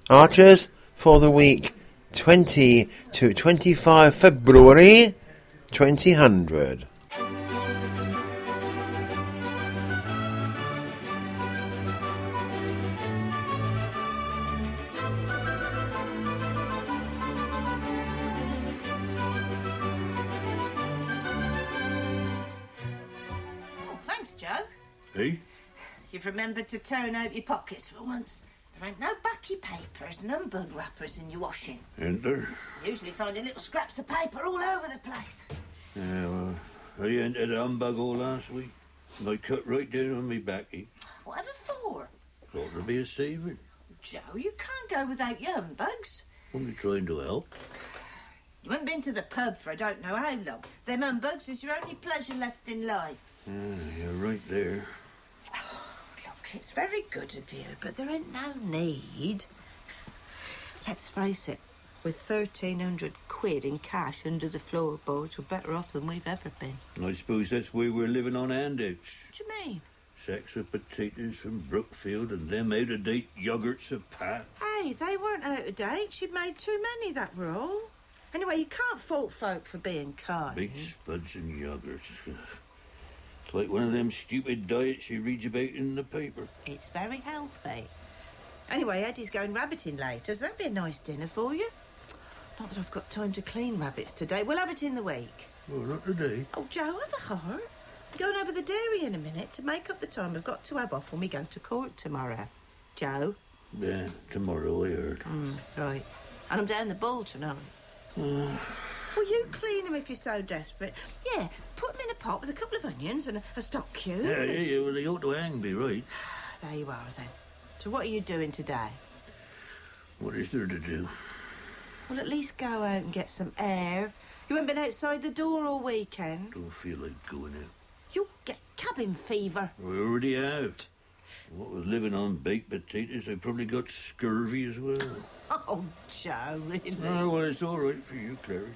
Archers for the week 20 to 25 February 2000. Thanks, Joe. Hey? You've remembered to turn out your pockets for once. There ain't no backy papers and humbug wrappers in your washing. Ain't there? Usually finding little scraps of paper all over the place. Yeah, well, I entered a humbug all last week. And I cut right down on me backy. Whatever for? Thought there'd be a saving. Joe, you can't go without your humbugs. Only trying to help. You haven't been to the pub for I don't know how long. Them humbugs is your only pleasure left in life. You're right there. Look, it's very good of you, but there ain't no need. Let's face it, with 1,300 quid in cash under the floorboards, we're better off than we've ever been. I suppose that's why we're living on handouts. What do you mean? Sacks of potatoes from Brookfield and them out-of-date yoghurts of Pat. Hey, they weren't out of date. She'd made too many, that were all. Anyway, you can't fault folk for being kind. Big spuds and yoghurts. It's like one of them stupid diets you read about in the paper. It's very healthy. Anyway, Eddie's going rabbiting later, so that'd be a nice dinner for you. Not that I've got time to clean rabbits today. We'll have it in the week. Well, not today. Oh, Joe, have a heart. I'm going over the dairy in a minute to make up the time I've got to have off when we go to court tomorrow. Joe? Yeah, tomorrow, I heard. Right. And I'm down the Bull tonight. Well, you clean them if you're so desperate. Yeah, put them in a pot with a couple of onions and a stock cube. Yeah, well, they ought to hang me, right? There you are, then. So what are you doing today? What is there to do? Well, at least go out and get some air. You haven't been outside the door all weekend. Don't feel like going out. You'll get cabin fever. We already have. What with living on baked potatoes, I probably got scurvy as well. Oh, Joe, really? Oh, well, it's all right for you, Clary.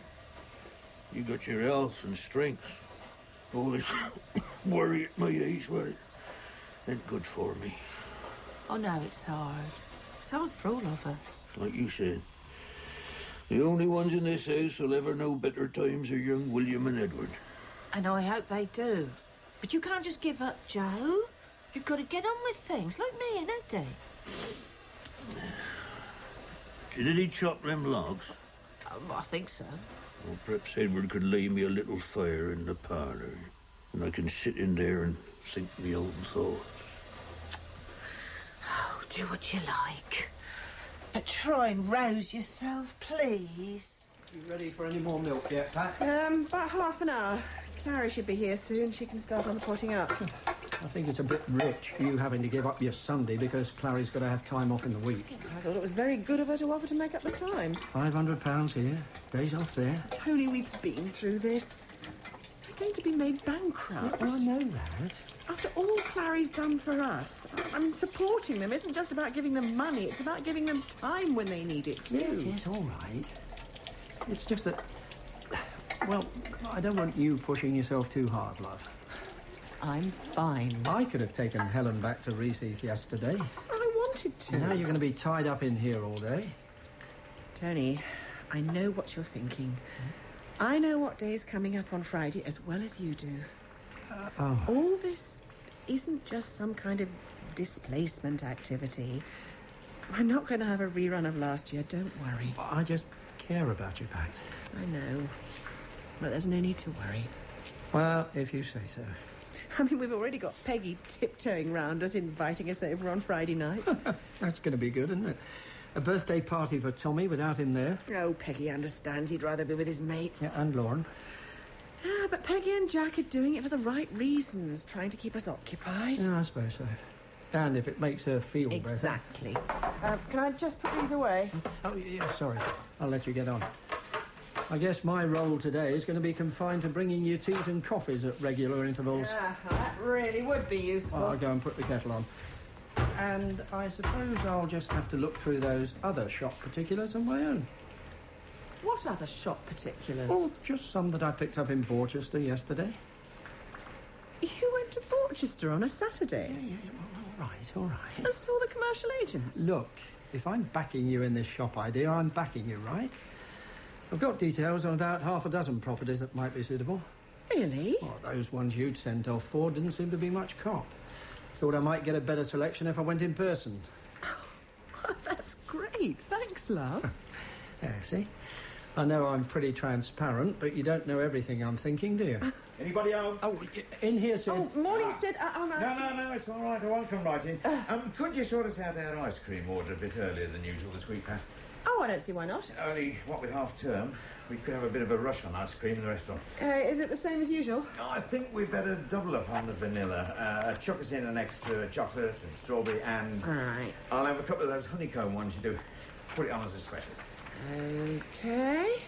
You got your health and strength. All this worry at my age, well, it ain't good for me. Oh, no, it's hard. It's hard for all of us. Like you said, the only ones in this house who'll ever know better times are young William and Edward. And I hope they do. But you can't just give up, Joe. You've got to get on with things, like me and Eddie. Did he chop them logs? I think so. Well, perhaps Edward could lay me a little fire in the parlour, and I can sit in there and think me own thoughts. Oh, do what you like. But try and rouse yourself, please. You ready for any more milk yet, Pat? About half an hour. Clary should be here soon. She can start on the potting up. I think it's a bit rich, you having to give up your Sunday because Clary's got to have time off in the week. I thought it was very good of her to offer to make up the time. £500 here, days off there. Tony, we've been through this. They're going to be made bankrupt. Well, I know that. After all Clary's done for us, I mean, supporting them isn't just about giving them money. It's about giving them time when they need it, too. Yes, all right. It's just that... Well, I don't want you pushing yourself too hard, love. I'm fine. I could have taken Helen back to Reese's yesterday. I wanted to. Now you're going to be tied up in here all day. Tony, I know what you're thinking. I know what day is coming up on Friday as well as you do. All this isn't just some kind of displacement activity. I'm not going to have a rerun of last year, don't worry. I just care about you, Pat. I know, but there's no need to worry. Well, if you say so. I mean, we've already got Peggy tiptoeing round us, inviting us over on Friday night. That's going to be good, isn't it? A birthday party for Tommy without him there. Oh, Peggy understands he'd rather be with his mates. Yeah, and Lauren. Ah, but Peggy and Jack are doing it for the right reasons, trying to keep us occupied. Yeah, I suppose so. And if it makes her feel better. Exactly. Can I just put these away? Oh, yeah, sorry. I'll let you get on. I guess my role today is going to be confined to bringing you teas and coffees at regular intervals. Yeah, that really would be useful. I'll go and put the kettle on. And I suppose I'll just have to look through those other shop particulars on my own. What other shop particulars? Oh, just some that I picked up in Borchester yesterday. You went to Borchester on a Saturday? Yeah, all right. And saw the commercial agents? Look, If I'm backing you in this shop idea, I'm backing you, right? I've got details on about half a dozen properties that might be suitable. Really? Well, those ones you'd sent off for didn't seem to be much cop. Thought I might get a better selection if I went in person. Oh, that's great. Thanks, love. Yeah, see? I know I'm pretty transparent, but you don't know everything I'm thinking, do you? Anybody home? Oh, in here, Sid. Oh, morning, Sid. No, it's all right. I won't come right in. Could you sort us out our ice cream order a bit earlier than usual this week, Pat? Oh, I don't see why not. Only, what with half-term, we could have a bit of a rush on ice cream in the restaurant. Is it the same as usual? I think we'd better double up on the vanilla. Chuck us in an extra chocolate and strawberry and... All right. I'll have a couple of those honeycomb ones you do. Put it on as a special. Okay.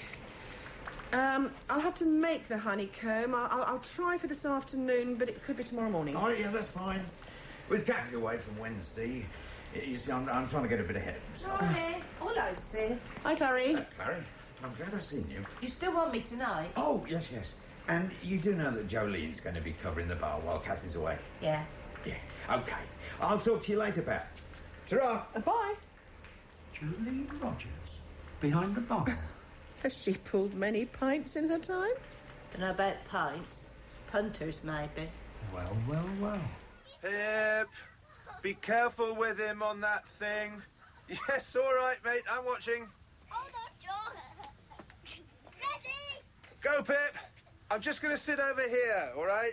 I'll have to make the honeycomb. I'll try for this afternoon, but it could be tomorrow morning. Oh, yeah, that's fine. With Cathy away from Wednesday, you see, I'm trying to get a bit ahead of myself. Morning. Hello, Sid. Hi, Clary. Clary, I'm glad I've seen you. You still want me tonight? Oh, yes. And you do know that Jolene's going to be covering the bar while Cathy's away? Yeah. Yeah, OK. I'll talk to you later, Pat. Ta-ra! Bye. Jolene Rogers, behind the bar. Has she pulled many pints in her time? Don't know about pints. Punters, maybe. Well. Pip, be careful with him on that thing. Yes, all right, mate, I'm watching. Hold on, John. Ready? Go, Pip. I'm just going to sit over here, all right?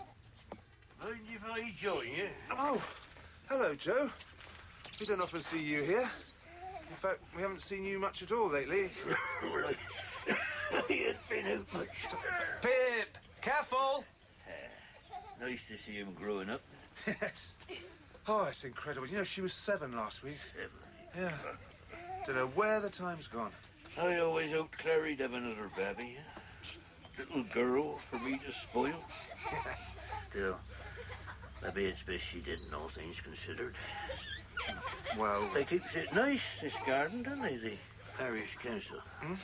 Mind if I join you? Oh, hello, Joe. We don't often see you here. In fact, we haven't seen you much at all lately. I ain't been out much. Pip, careful. Nice to see him growing up. Yes. Oh, it's incredible. You know, she was 7 last week. 7. Yeah. Don't know where the time's gone. I always hoped Clary'd have another baby. Little girl for me to spoil. Still, maybe it's best she didn't, all things considered. Well... They keeps it nice, this garden, don't they, the parish council?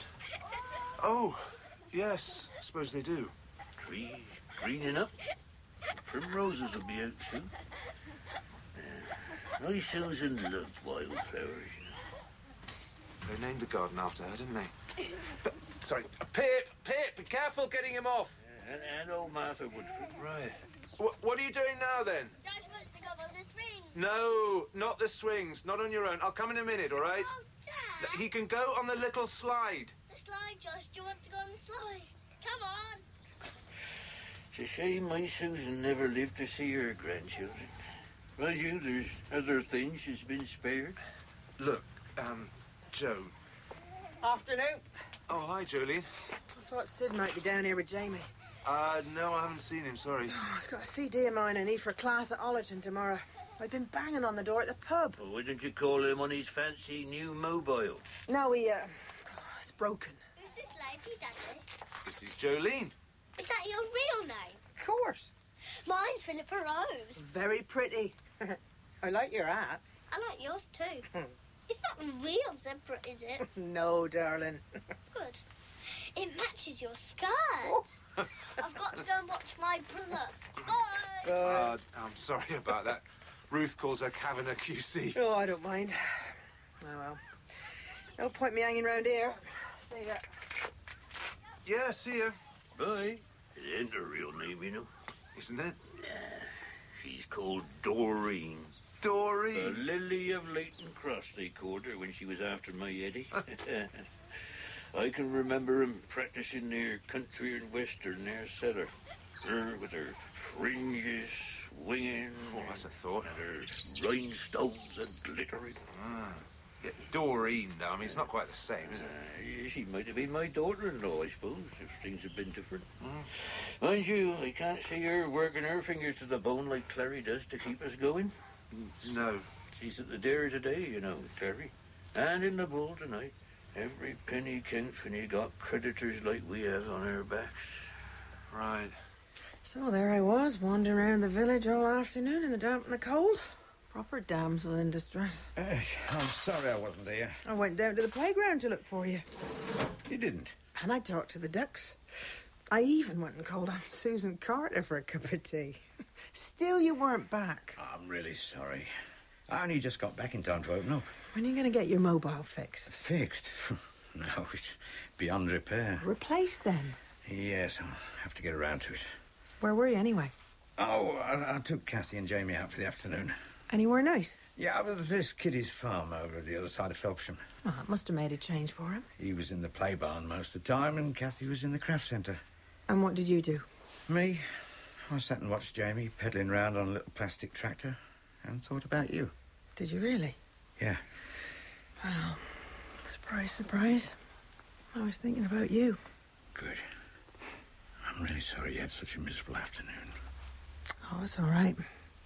Oh, yes, I suppose they do. Trees greening up. Primroses will be out soon. My Susan loved wildflowers, you know. They named the garden after her, didn't they? But, sorry, Pip, be careful getting him off. And old Martha Woodford. Right. What are you doing now, then? Dad wants to go on the swing. No, not the swings. Not on your own. I'll come in a minute, all right? Oh, Dad. He can go on the little slide. The slide, Josh. Do you want to go on the slide? Come on. It's a shame my Susan never lived to see her grandchildren. Mind you, there's other things she's been spared. Look, Joe. Afternoon. Oh, hi, Jolene. I thought Sid might be down here with Jamie. No, I haven't seen him, sorry. Oh, he's got a CD of mine I need for a class at Ollerton tomorrow. I've been banging on the door at the pub. Well, why don't you call him on his fancy new mobile? No, it's broken. Who's this lady, Daddy? This is Jolene. Is that your real name? Of course. Mine's Philippa Rose. Very pretty. I like your hat. I like yours too. It's not a real zebra, is it? No, darling. Good. It matches your skirt. I've got to go and watch my brother. Bye. I'm sorry about that. Ruth calls her Kavanagh QC. Oh, I don't mind. Oh, well. No point me hanging round here. See ya. Yeah, see you. Bye. It ain't her real name, you know. Isn't it? She's called Doreen. The Doreen. Lily of Leighton Cross, they called her when she was after my Eddie. I can remember 'em practising their country and western there cellar. Her with her fringes swinging. Oh, that's a thought. And her rhinestones a-glittering. Yeah, Doreen, though. I mean, it's not quite the same, is it? She might have been my daughter-in-law, I suppose, if things had been different. Mind you, I can't see her working her fingers to the bone like Clary does to keep us going. No. She's at the dare today, you know, Clary. And in the bull tonight. Every penny counts when you got creditors like we have on our backs. Right. So there I was, wandering around the village all afternoon in the damp and the cold. Proper damsel in distress. I'm sorry I wasn't here. I went down to the playground to look for you. You didn't? And I talked to the ducks. I even went and called on Susan Carter for a cup of tea. Still you weren't back. I'm really sorry. I only just got back in time to open up. When are you going to get your mobile fixed? Fixed? No, it's beyond repair. Replaced, then? Yes, I'll have to get around to it. Where were you, anyway? Oh, I took Kathy and Jamie out for the afternoon. Anywhere nice? Yeah, well, there's this Kitty's farm over at the other side of Felpsham. Oh, it must have made a change for him. He was in the play barn most of the time, and Kathy was in the craft centre. And what did you do? Me? I sat and watched Jamie pedalling round on a little plastic tractor and thought about you. Did you really? Yeah. Well, surprise, surprise. I was thinking about you. Good. I'm really sorry you had such a miserable afternoon. Oh, it's all right.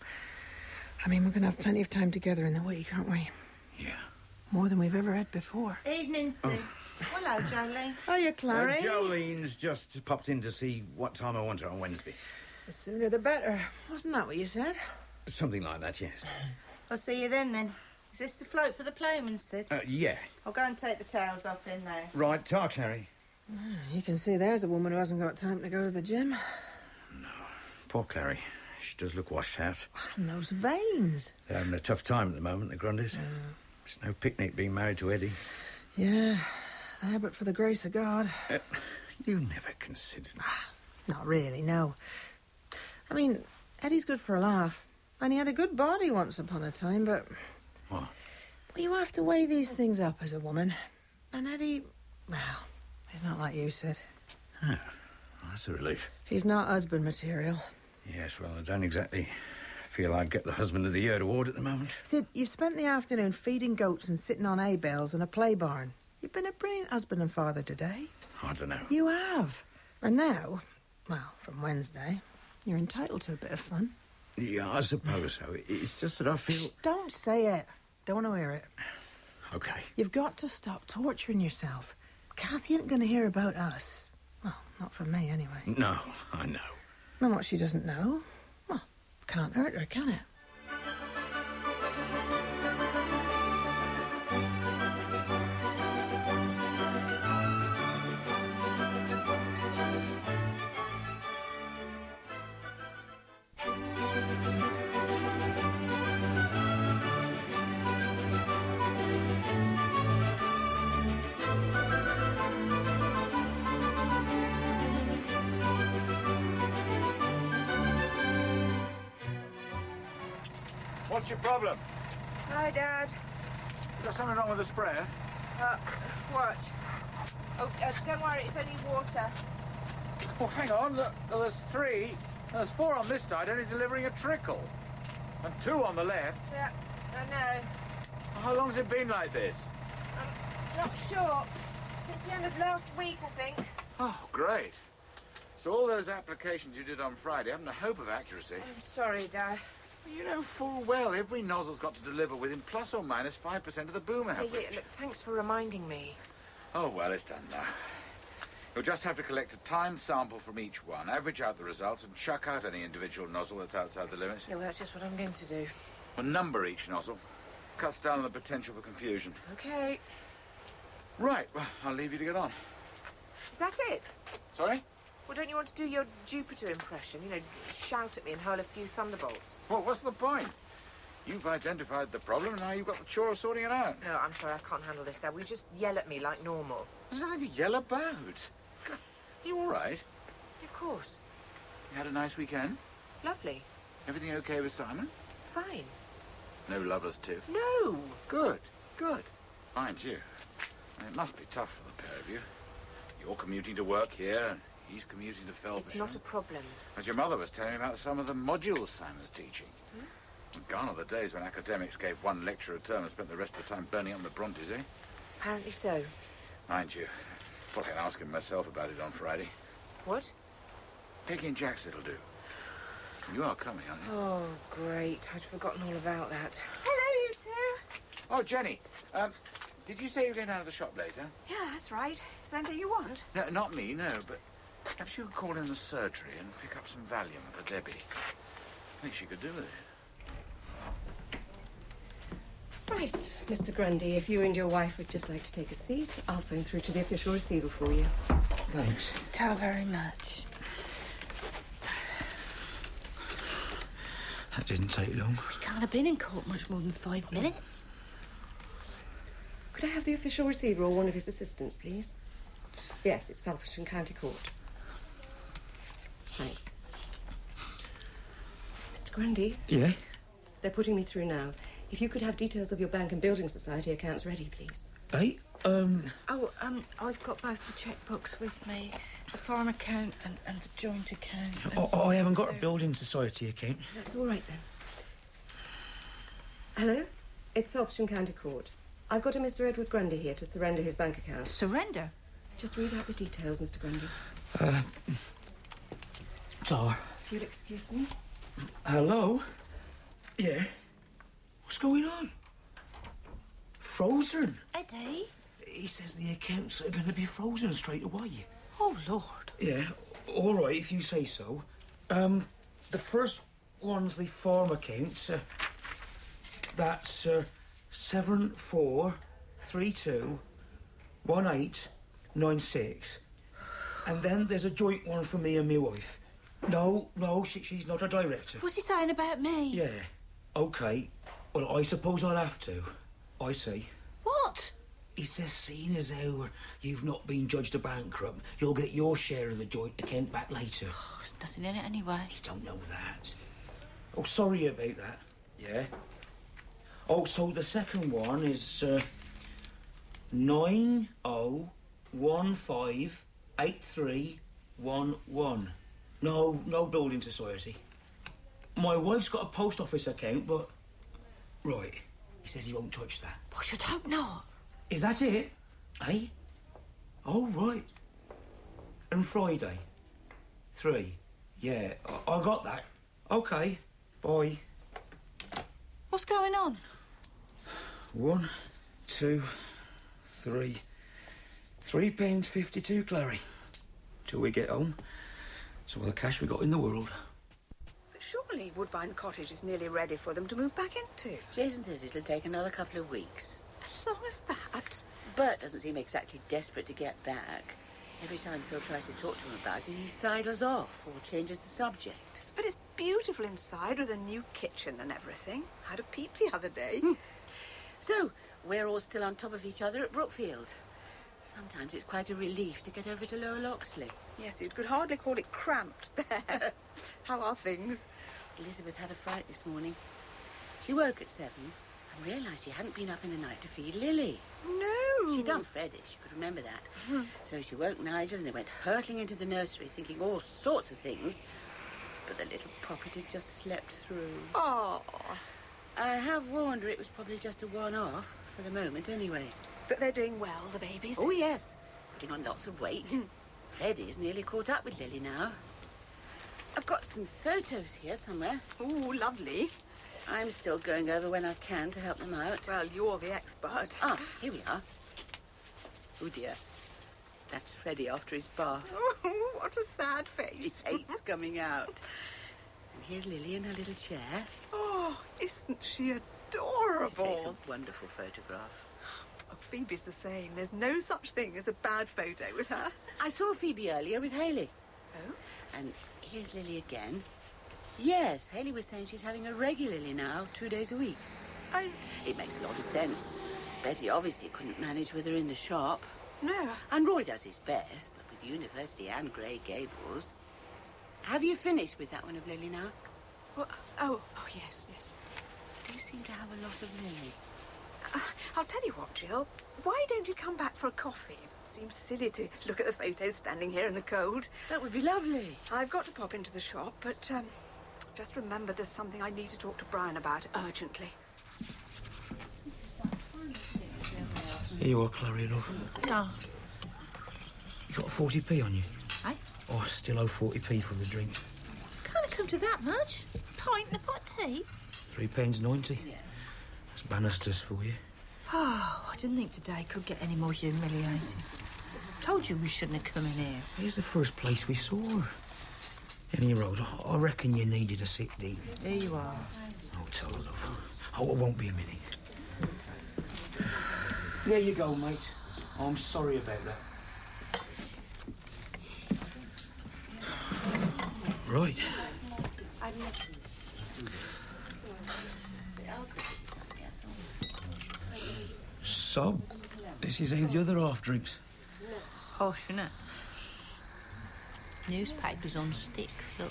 I mean, we're going to have plenty of time together in the week, aren't we? Yeah. More than we've ever had before. Evening, Sue. Hello, Jolene. Hiya, Clary. Jolene's just popped in to see what time I want her on Wednesday. The sooner the better. Wasn't that what you said? Something like that, yes. I'll see you then. Is this the float for the playman, Sid? Yeah. I'll go and take the towels off in there. Right, ta, Clary. You can see there's a woman who hasn't got time to go to the gym. No. Poor Clary. She does look washed out. And those veins. They're having a tough time at the moment, the Grundys. It's no picnic being married to Eddie. Yeah, there, but for the grace of God. You never considered... Not really, no. I mean, Eddie's good for a laugh. And he had a good body once upon a time, but... What? Well, you have to weigh these things up as a woman. And Eddie, well, he's not like you, Sid. Oh, well, that's a relief. He's not husband material. Yes, well, I don't exactly feel I'd get the Husband of the Year award at the moment. Sid, you've spent the afternoon feeding goats and sitting on hay bales in a play barn. You've been a brilliant husband and father today. I don't know. You have. And now, well, from Wednesday, you're entitled to a bit of fun. Yeah, I suppose so. It's just that I feel... Shh, don't say it. Don't want to hear it. OK. You've got to stop torturing yourself. Kathy ain't going to hear about us. Well, not from me, anyway. No, I know. And what she doesn't know, well, can't hurt her, can it? What's your problem? Hi, Dad. Got something wrong with the sprayer? What? Oh, don't worry, it's only water. Oh, hang on. Look, there's 3. There's 4 on this side, only delivering a trickle. And 2 on the left. Yeah, I know. How long's it been like this? Not sure. Since the end of last week, I think. Oh, great. So all those applications you did on Friday haven't a hope of accuracy. I'm sorry, Dad. You know full well every nozzle's got to deliver within plus or minus 5% of the boom average. Yeah, look, thanks for reminding me. Oh, well, it's done now. You'll just have to collect a timed sample from each one, average out the results, and chuck out any individual nozzle that's outside the limits. Yeah, well, that's just what I'm going to do. We'll number each nozzle. Cuts down on the potential for confusion. OK. Right, well, I'll leave you to get on. Is that it? Sorry? Well, don't you want to do your Jupiter impression? You know, shout at me and hurl a few thunderbolts. Well, what's the point? You've identified the problem, and now you've got the chore of sorting it out. No, I'm sorry, I can't handle this, Dad. Will you just yell at me like normal? There's nothing to yell about. You all right? Of course. You had a nice weekend? Lovely. Everything okay with Simon? Fine. No lovers, Tiff? No! Good, good. Mind you, it must be tough for the pair of you. You're commuting to work here, and he's commuting to Felpsham. It's not a problem. As your mother was telling me about some of the modules Simon's teaching. Gone are the days when academics gave one lecture a term and spent the rest of the time burning up the Brontes, eh? Apparently so. Mind you, probably ask him myself about it on Friday. What? Peggy and Jack said it'll do. You are coming, aren't you? Oh, great. I'd forgotten all about that. Hello, you two. Oh, Jenny, did you say you were going down to the shop later? Yeah, that's right. Is there anything you want? No, not me, no, but perhaps you could call in the surgery and pick up some Valium for Debbie. I think she could do with it. Right, Mr. Grundy, if you and your wife would just like to take a seat, I'll phone through to the official receiver for you. Thanks. Tell very much. That didn't take long. We can't have been in court much more than 5 minutes. Could I have the official receiver or one of his assistants, please? Yes, it's Felperton County Court. Thanks. Mr. Grundy? Yeah? They're putting me through now. If you could have details of your bank and building society accounts ready, please. Hey, I've got both the checkbooks with me. The farm account and the joint account. I haven't got a building society account. That's all right, then. Hello? It's Felperton County Court. I've got a Mr. Edward Grundy here to surrender his bank account. Surrender? Just read out the details, Mr. Grundy. Tar. If you'll excuse me. Hello? Yeah? What's going on? Frozen? Eddie? He says the accounts are going to be frozen straight away. Oh, Lord. Yeah, all right, if you say so. The first one's the farm account. That's 74321896. And then there's a joint one for me and my wife. No, she's not a director. What's he saying about me? Yeah, OK. Well, I suppose I'll have to. I see. What? He says, seeing as how you've not been judged a bankrupt, you'll get your share of the joint account back later. Oh, there's nothing in it anyway. You don't know that. Oh, sorry about that. Yeah? Oh, so the second one is 90158311. No building society. My wife's got a post office account, but... Right. He says he won't touch that. I should hope not. Is that it? Eh? Oh, right. And Friday? 3. Yeah, I got that. OK. Bye. What's going on? 1, 2, 3. £3.52, Clary. Till we get home. It's all the cash we got in the world. But surely Woodbine Cottage is nearly ready for them to move back into. Jason says it'll take another couple of weeks. As long as that. Bert doesn't seem exactly desperate to get back. Every time Phil tries to talk to him about it, he sidles off or changes the subject. But it's beautiful inside with a new kitchen and everything. Had a peep the other day. So, we're all still on top of each other at Brookfield. Sometimes it's quite a relief to get over to Lower Loxley. Yes, you could hardly call it cramped there. How are things? Elizabeth had a fright this morning. She woke at 7 and realised she hadn't been up in the night to feed Lily. No! She'd done Freddie, she could remember that. So she woke Nigel and they went hurtling into the nursery thinking all sorts of things. But the little poppet had just slept through. Oh. I have warned her it was probably just a one-off, for the moment anyway. But they're doing well, the babies? Oh, yes. Putting on lots of weight. Freddie's nearly caught up with Lily now. I've got some photos here somewhere. Oh, lovely. I'm still going over when I can to help them out. Well, you're the expert. Ah, here we are. Oh, dear. That's Freddie after his bath. Oh, what a sad face. He hates coming out. And here's Lily in her little chair. Oh, isn't she adorable? She takes a wonderful photograph. Oh, Phoebe's the same. There's no such thing as a bad photo with her. I saw Phoebe earlier with Hayley. Oh? And here's Lily again. Yes, Hayley was saying she's having her regularly now, 2 days a week. It makes a lot of sense. Betty obviously couldn't manage with her in the shop. No. And Roy does his best, but with university and Grey Gables. Have you finished with that one of Lily now? What? Oh, yes. Do you seem to have a lot of Lily? I'll tell you what, Jill. Why don't you come back for a coffee? It seems silly to look at the photos standing here in the cold. That would be lovely. I've got to pop into the shop, but just remember there's something I need to talk to Brian about urgently. Here you are, Clary, love. Oh. You got a 40p on you? Eh? Oh, still owe 40p for the drink. Can't it come to that much? Pint and a pot of tea? £3.90. Yeah. That's banisters for you. Oh, I didn't think today could get any more humiliating. Told you we shouldn't have come in here. Here's the first place we saw her. Any road, I reckon you needed a sick deep. Here you are. Oh, tell her, love. Oh, it won't be a minute. There you go, mate. I'm sorry about that. Right. So, This is how the other half drinks. Posh, isn't it? Newspapers on stick, look.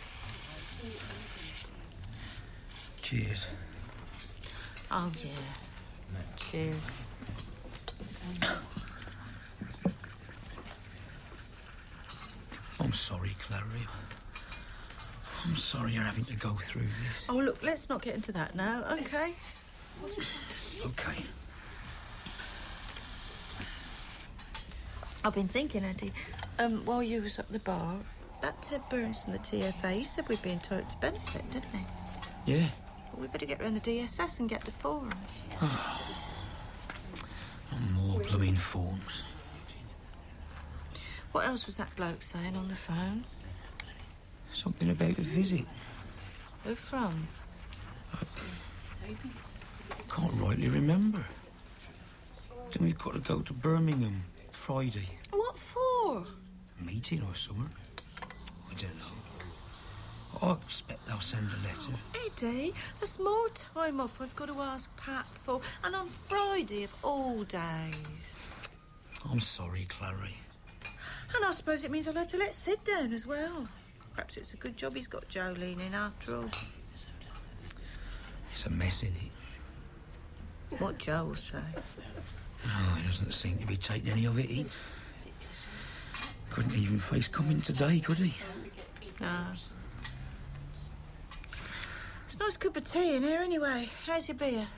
Cheers. Oh, yeah. Cheers. I'm sorry, Clary. I'm sorry you're having to go through this. Oh, look, let's not get into that now, OK? OK. I've been thinking, Eddie, while you was up the bar, that Ted Burns from the TFA, he said we'd be entitled to benefit, didn't he? Yeah. Well, we better get round the DSS and get the forms. More blooming forms. What else was that bloke saying on the phone? Something about a visit. Who from? Can't rightly remember. Then we've got to go to Birmingham Friday. What for? Meeting or something. I don't know. I expect they'll send a letter. Eddie, there's more time off I've got to ask Pat for, and on Friday of all days. I'm sorry, Clary. And I suppose it means I'll have to let Sid down as well. Perhaps it's a good job he's got Jolene in after all. It's a mess, isn't it? What Joe will say. Oh, he doesn't seem to be taking any of it in. Couldn't even face coming today, could he? No. It's a nice cup of tea in here anyway. How's your beer?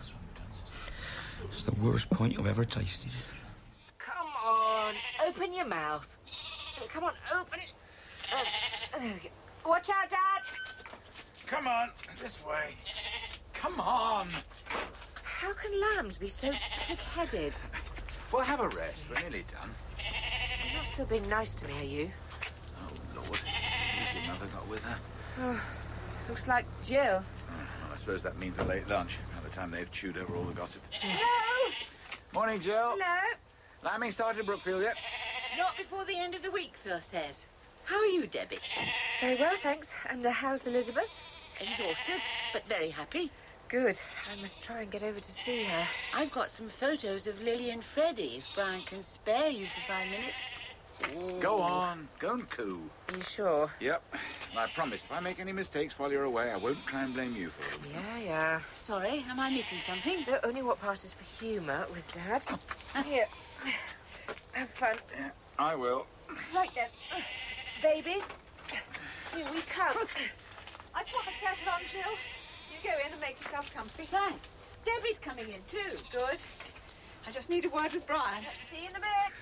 It's the worst pint I've ever tasted. Come on, open your mouth. Come on, open. There we go. Watch out, Dad. Come on, this way. Come on. How can lambs be so pig-headed? We'll have a rest. We're nearly done. You're not still being nice to me, are you? Oh, Lord. Who's your mother got with her? Oh, looks like Jill. Well, I suppose that means a late lunch, by the time they've chewed over all the gossip. Hello? Morning, Jill. Hello? Lambing started Brookfield yet? Not before the end of the week, Phil says. How are you, Debbie? Very well, thanks. And how's Elizabeth? Exhausted, but very happy. Good. I must try and get over to see her. I've got some photos of Lily and Freddie, if Brian can spare you for 5 minutes. Go on. Go and coo. Are you sure? Yep. And I promise, if I make any mistakes while you're away, I won't try and blame you for them. Yeah. Sorry, am I missing something? No, only what passes for humour with Dad. Here. Have fun. Yeah, I will. Right then. Babies, here we come. I've got the kettle on, Jill. You go in and make yourself comfy. Thanks. Debbie's coming in too. Good. I just need a word with Brian. See you in a bit.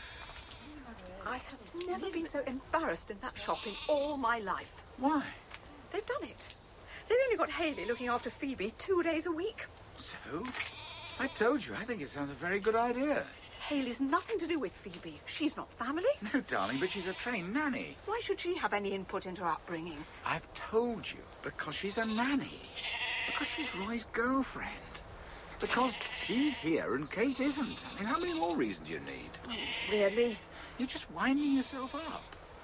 I have never been so embarrassed in that shop in all my life. Why? They've done it. They've only got Hayley looking after Phoebe 2 days a week. So? I told you, I think it sounds a very good idea. Hayley's nothing to do with Phoebe. She's not family. No, darling, but she's a trained nanny. Why should she have any input into her upbringing? I've told you, because she's a nanny. Because she's Roy's girlfriend. Because she's here and Kate isn't. I mean, how many more reasons you need? Oh, really? You're just winding yourself up.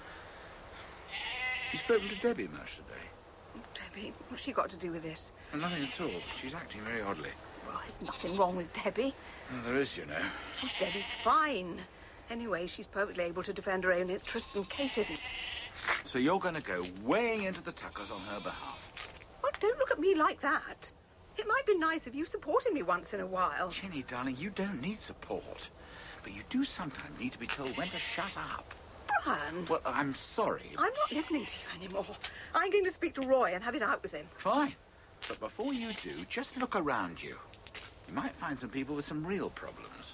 You've spoken to Debbie much today? Debbie, what's she got to do with this? Well, nothing at all, but she's acting very oddly. Well, there's nothing wrong with Debbie. Well, there is, you know. Oh, Debbie's fine. Anyway, she's perfectly able to defend her own interests, and Kate isn't. So you're going to go weighing into the Tuckers on her behalf? Oh, don't look at me like that. It might be nice if you supported me once in a while. Jenny, darling, you don't need support. But you do sometimes need to be told when to shut up. Brian. Well, I'm sorry. I'm not listening to you anymore. I'm going to speak to Roy and have it out with him. Fine. But before you do, just look around you. You might find some people with some real problems.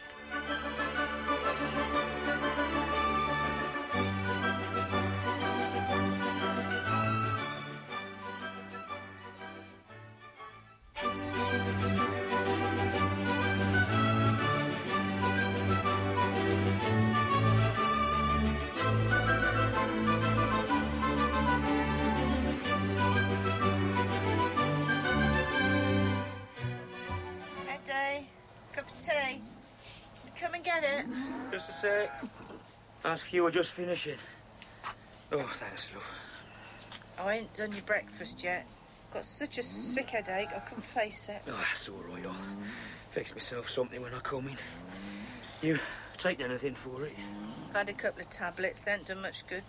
Come and get it. Just a sec. Ask you were just finishing. Oh, thanks, love. I ain't done your breakfast yet. Got such a sick headache, I couldn't face it. Oh, that's all right. I'll fix myself something when I come in. You take anything for it? I've had a couple of tablets, they ain't done much good.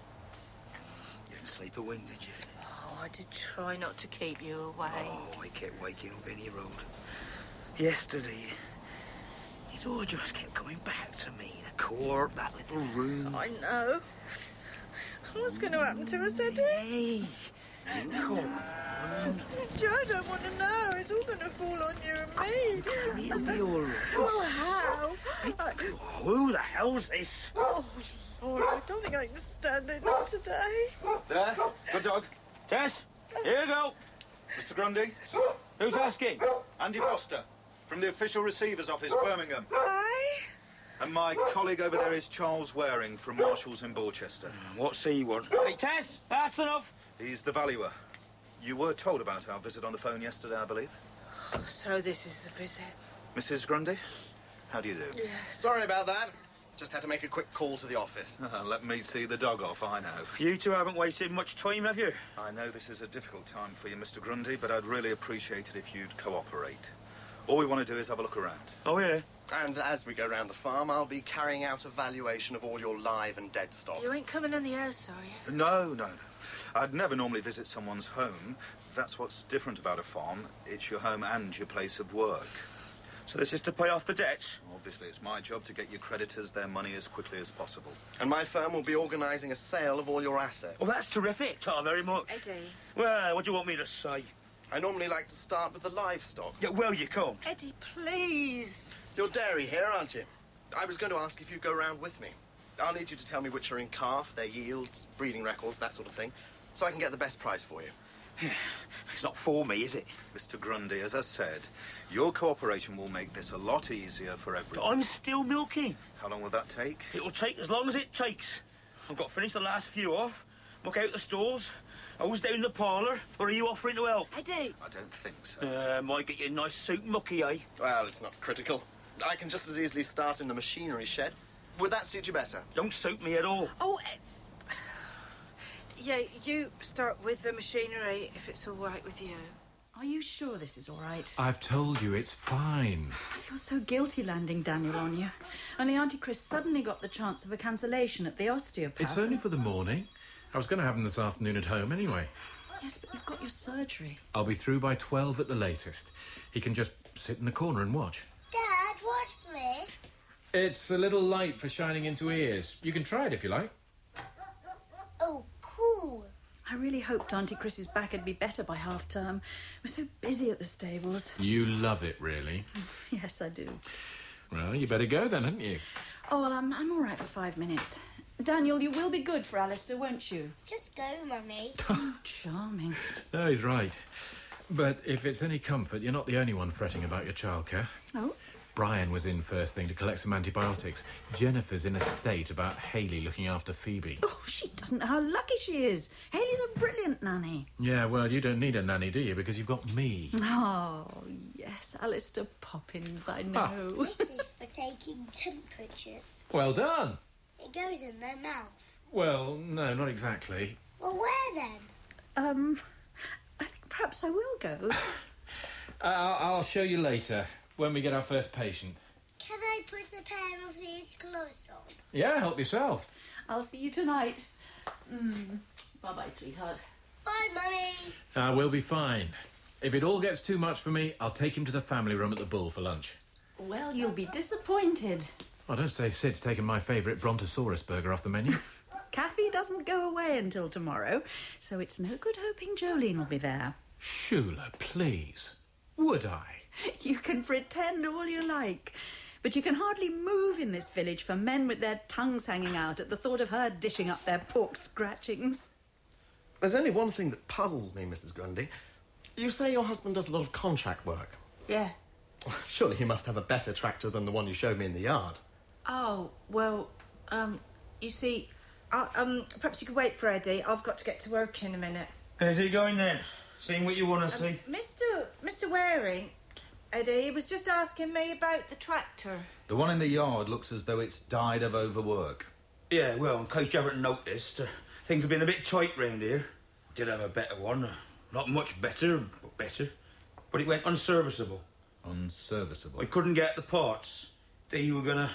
You didn't sleep a wink, did you? Oh, I did try not to keep you away. Oh, I kept waking up any road. Yesterday, it all just kept coming back to me. The court, that little room. I know. What's going to happen to us, Eddie? Hey, come on. Joe, I don't want to know. It's all going to fall on you and me. It'll be all right. Well, how? Who the hell's this? Oh, Lord, I don't think I can stand it. Not today. There. Good dog. Tess, here you go. Mr. Grundy. Who's asking? Andy Foster, from the Official Receiver's Office, Birmingham. Hi. And my colleague over there is Charles Waring from Marshall's in Borchester. What's he want? Hey, Tess, that's enough. He's the valuer. You were told about our visit on the phone yesterday, I believe. Oh, so this is the visit. Mrs. Grundy, how do you do? Yes. Sorry about that. Just had to make a quick call to the office. Let me see the dog off, I know. You two haven't wasted much time, have you? I know this is a difficult time for you, Mr. Grundy, but I'd really appreciate it if you'd cooperate. All we want to do is have a look around. Oh, yeah? And as we go round the farm, I'll be carrying out a valuation of all your live and dead stock. You ain't coming in the house, are you? No. I'd never normally visit someone's home. That's what's different about a farm. It's your home and your place of work. So this is to pay off the debts? Obviously, it's my job to get your creditors their money as quickly as possible. And my firm will be organising a sale of all your assets. Oh, that's terrific. Thank very much. Eddie. Well, what do you want me to say? I normally like to start with the livestock. Yeah, well, you can't. Eddie, please. You're dairy here, aren't you? I was going to ask if you'd go round with me. I'll need you to tell me which are in calf, their yields, breeding records, that sort of thing, so I can get the best price for you. It's not for me, is it? Mr. Grundy, as I said, your cooperation will make this a lot easier for everyone. But I'm still milking. How long will that take? It'll take as long as it takes. I've got to finish the last few off, muck out the stalls, hose down the parlour, or are you offering to help? Eddie. I don't think so. Might get you a nice suit mucky, eh? Well, it's not critical. I can just as easily start in the machinery shed. Would that suit you better? Don't suit me at all. Oh, yeah, you start with the machinery, if it's all right with you. Are you sure this is all right? I've told you, it's fine. I feel so guilty landing Daniel on you. Only Auntie Chris suddenly got the chance of a cancellation at the osteopath. It's only for the morning. I was going to have him this afternoon at home anyway. Yes, but you've got your surgery. I'll be through by 12 at the latest. He can just sit in the corner and watch. Dad, what's this? It's a little light for shining into ears. You can try it if you like. Oh, cool. I really hoped Auntie Chris's back would be better by half-term. We're so busy at the stables. You love it, really? Yes, I do. Well, you better go then, hadn't you? Oh, well, I'm all right for 5 minutes. Daniel, you will be good for Alistair, won't you? Just go, Mummy. Oh, charming. No, he's right. But if it's any comfort, you're not the only one fretting about your childcare. Oh? Brian was in first thing to collect some antibiotics. Jennifer's in a state about Hayley looking after Phoebe. Oh, she doesn't know how lucky she is. Hayley's a brilliant nanny. Yeah, well, you don't need a nanny, do you? Because you've got me. Oh, yes, Alistair Poppins, I know. This is for taking temperatures. Well done. It goes in their mouth. Well, no, not exactly. Well, where then? I think perhaps I will go. I'll show you later, when we get our first patient. Can I put a pair of these gloves on? Yeah, help yourself. I'll see you tonight. Bye-bye, sweetheart. Bye, Mummy. We'll be fine. If it all gets too much for me, I'll take him to the family room at the Bull for lunch. Well, you'll be disappointed. Oh, don't say Sid's taken my favourite Brontosaurus burger off the menu. Kathy doesn't go away until tomorrow, so it's no good hoping Jolene will be there. Shula, please. Would I? You can pretend all you like, but you can hardly move in this village for men with their tongues hanging out at the thought of her dishing up their pork scratchings. There's only one thing that puzzles me, Mrs. Grundy. You say your husband does a lot of contract work. Yeah. Surely he must have a better tractor than the one you showed me in the yard. Oh, well, you see, perhaps you could wait for Eddie. I've got to get to work in a minute. Is he going then? Seeing what you want to see? Mr. Waring, Eddie, he was just asking me about the tractor. The one in the yard looks as though it's died of overwork. Yeah, well, in case you haven't noticed, things have been a bit tight round here. Did have a better one. Not much better, but better. But it went unserviceable. Unserviceable? I couldn't get the parts. They were going to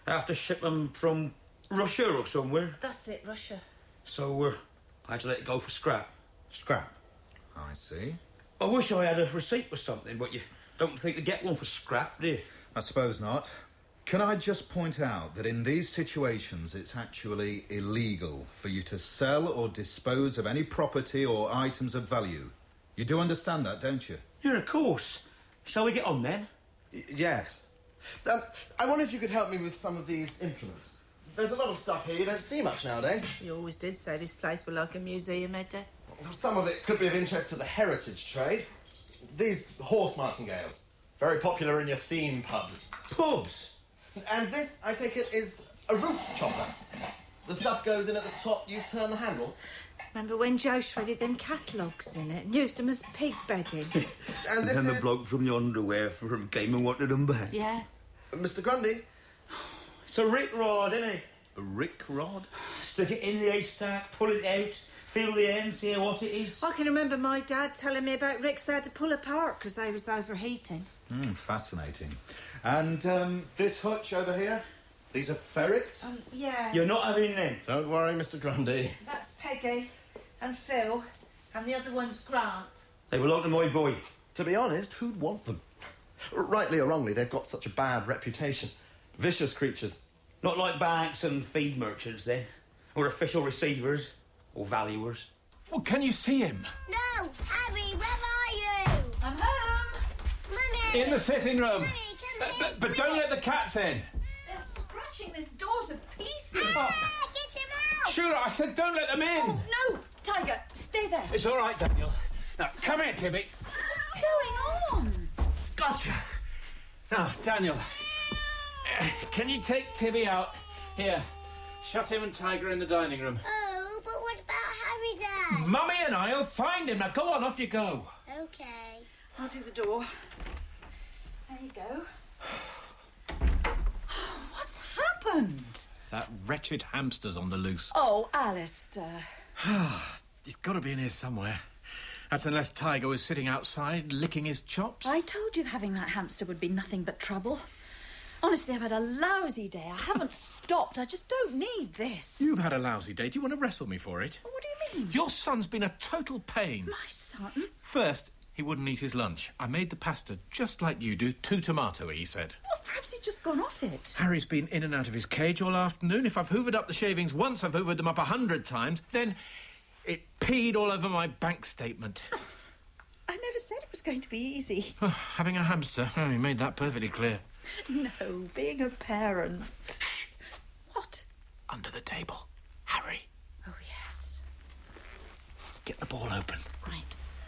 I have to ship them from Russia or somewhere. That's it, Russia. So, I had to let it go for scrap. Scrap? I see. I wish I had a receipt or something, but you don't think to get one for scrap, do you? I suppose not. Can I just point out that in these situations it's actually illegal for you to sell or dispose of any property or items of value? You do understand that, don't you? Yeah, of course. Shall we get on then? Yes. I wonder if you could help me with some of these implements. There's a lot of stuff here you don't see much nowadays. You always did say this place was like a museum, Edda. Some of it could be of interest to the heritage trade. These horse martingales, very popular in your theme pubs. Pubs? And this, I take it, is a root chopper. The stuff goes in at the top, you turn the handle. Remember when Joe shredded them catalogues in it and used them as pig bedding? And this then the is... bloke from the underwear firm came and wanted them back. Yeah. Mr. Grundy? It's a rick rod, isn't it? A rick rod? Stick it in the haystack, pull it out, feel the end, see what it is. I can remember my dad telling me about ricks they had to pull apart because they was overheating. Fascinating. And this hutch over here? These are ferrets? Yeah. You're not having them? Don't worry, Mr. Grundy. That's Peggy and Phil, and the other one's Grant. They belong to my boy. To be honest, who'd want them? Rightly or wrongly, they've got such a bad reputation. Vicious creatures. Not like banks and feed merchants, then? Or official receivers? Or valuers? Well, can you see him? No! Harry, where are you? I'm home. Mummy! In the sitting room. Mummy, come here. But don't let the cats in. They're scratching this door to pieces. Ah, get him out! Sure, I said don't let them in. Oh, no! Tiger, stay there. It's all right, Daniel. Now, come here, Tibby. What's going on? Gotcha. Now, Daniel, can you take Tibby out? Here, shut him and Tiger in the dining room. Oh, but what about Harry, Dad? Mummy and I'll find him. Now, go on, off you go. Okay. I'll do the door. There you go. What's happened? That wretched hamster's on the loose. Oh, Alistair. He's got to be in here somewhere. That's unless Tiger was sitting outside licking his chops. I told you having that hamster would be nothing but trouble. Honestly, I've had a lousy day. I haven't stopped. I just don't need this. You've had a lousy day. Do you want to wrestle me for it? What do you mean? Your son's been a total pain. My son? First, he wouldn't eat his lunch. I made the pasta just like you do, too tomatoey, he said. Well, perhaps he's just gone off it. Harry's been in and out of his cage all afternoon. If I've hoovered up the shavings once, I've hoovered them up 100 times. Then it peed all over my bank statement. I never said it was going to be easy. Having a hamster, oh, you made that perfectly clear. No, being a parent. What? Under the table. Harry. Oh, yes. Get the ball open. Right.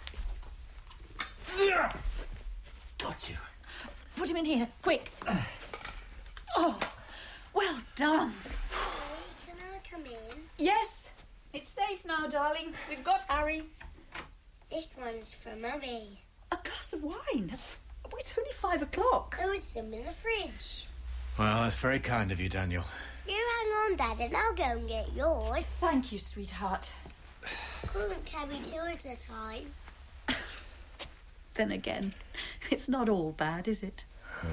Got you. Put him in here, quick. Oh, well done. Harry, can I come in? Yes, it's safe now, darling. We've got Harry. This one's for Mummy. A glass of wine? Oh, it's only 5 o'clock. There was some in the fridge. Well, that's very kind of you, Daniel. You hang on, Dad, and I'll go and get yours. Thank you, sweetheart. Couldn't carry 2 at a time. Then again, it's not all bad, is it?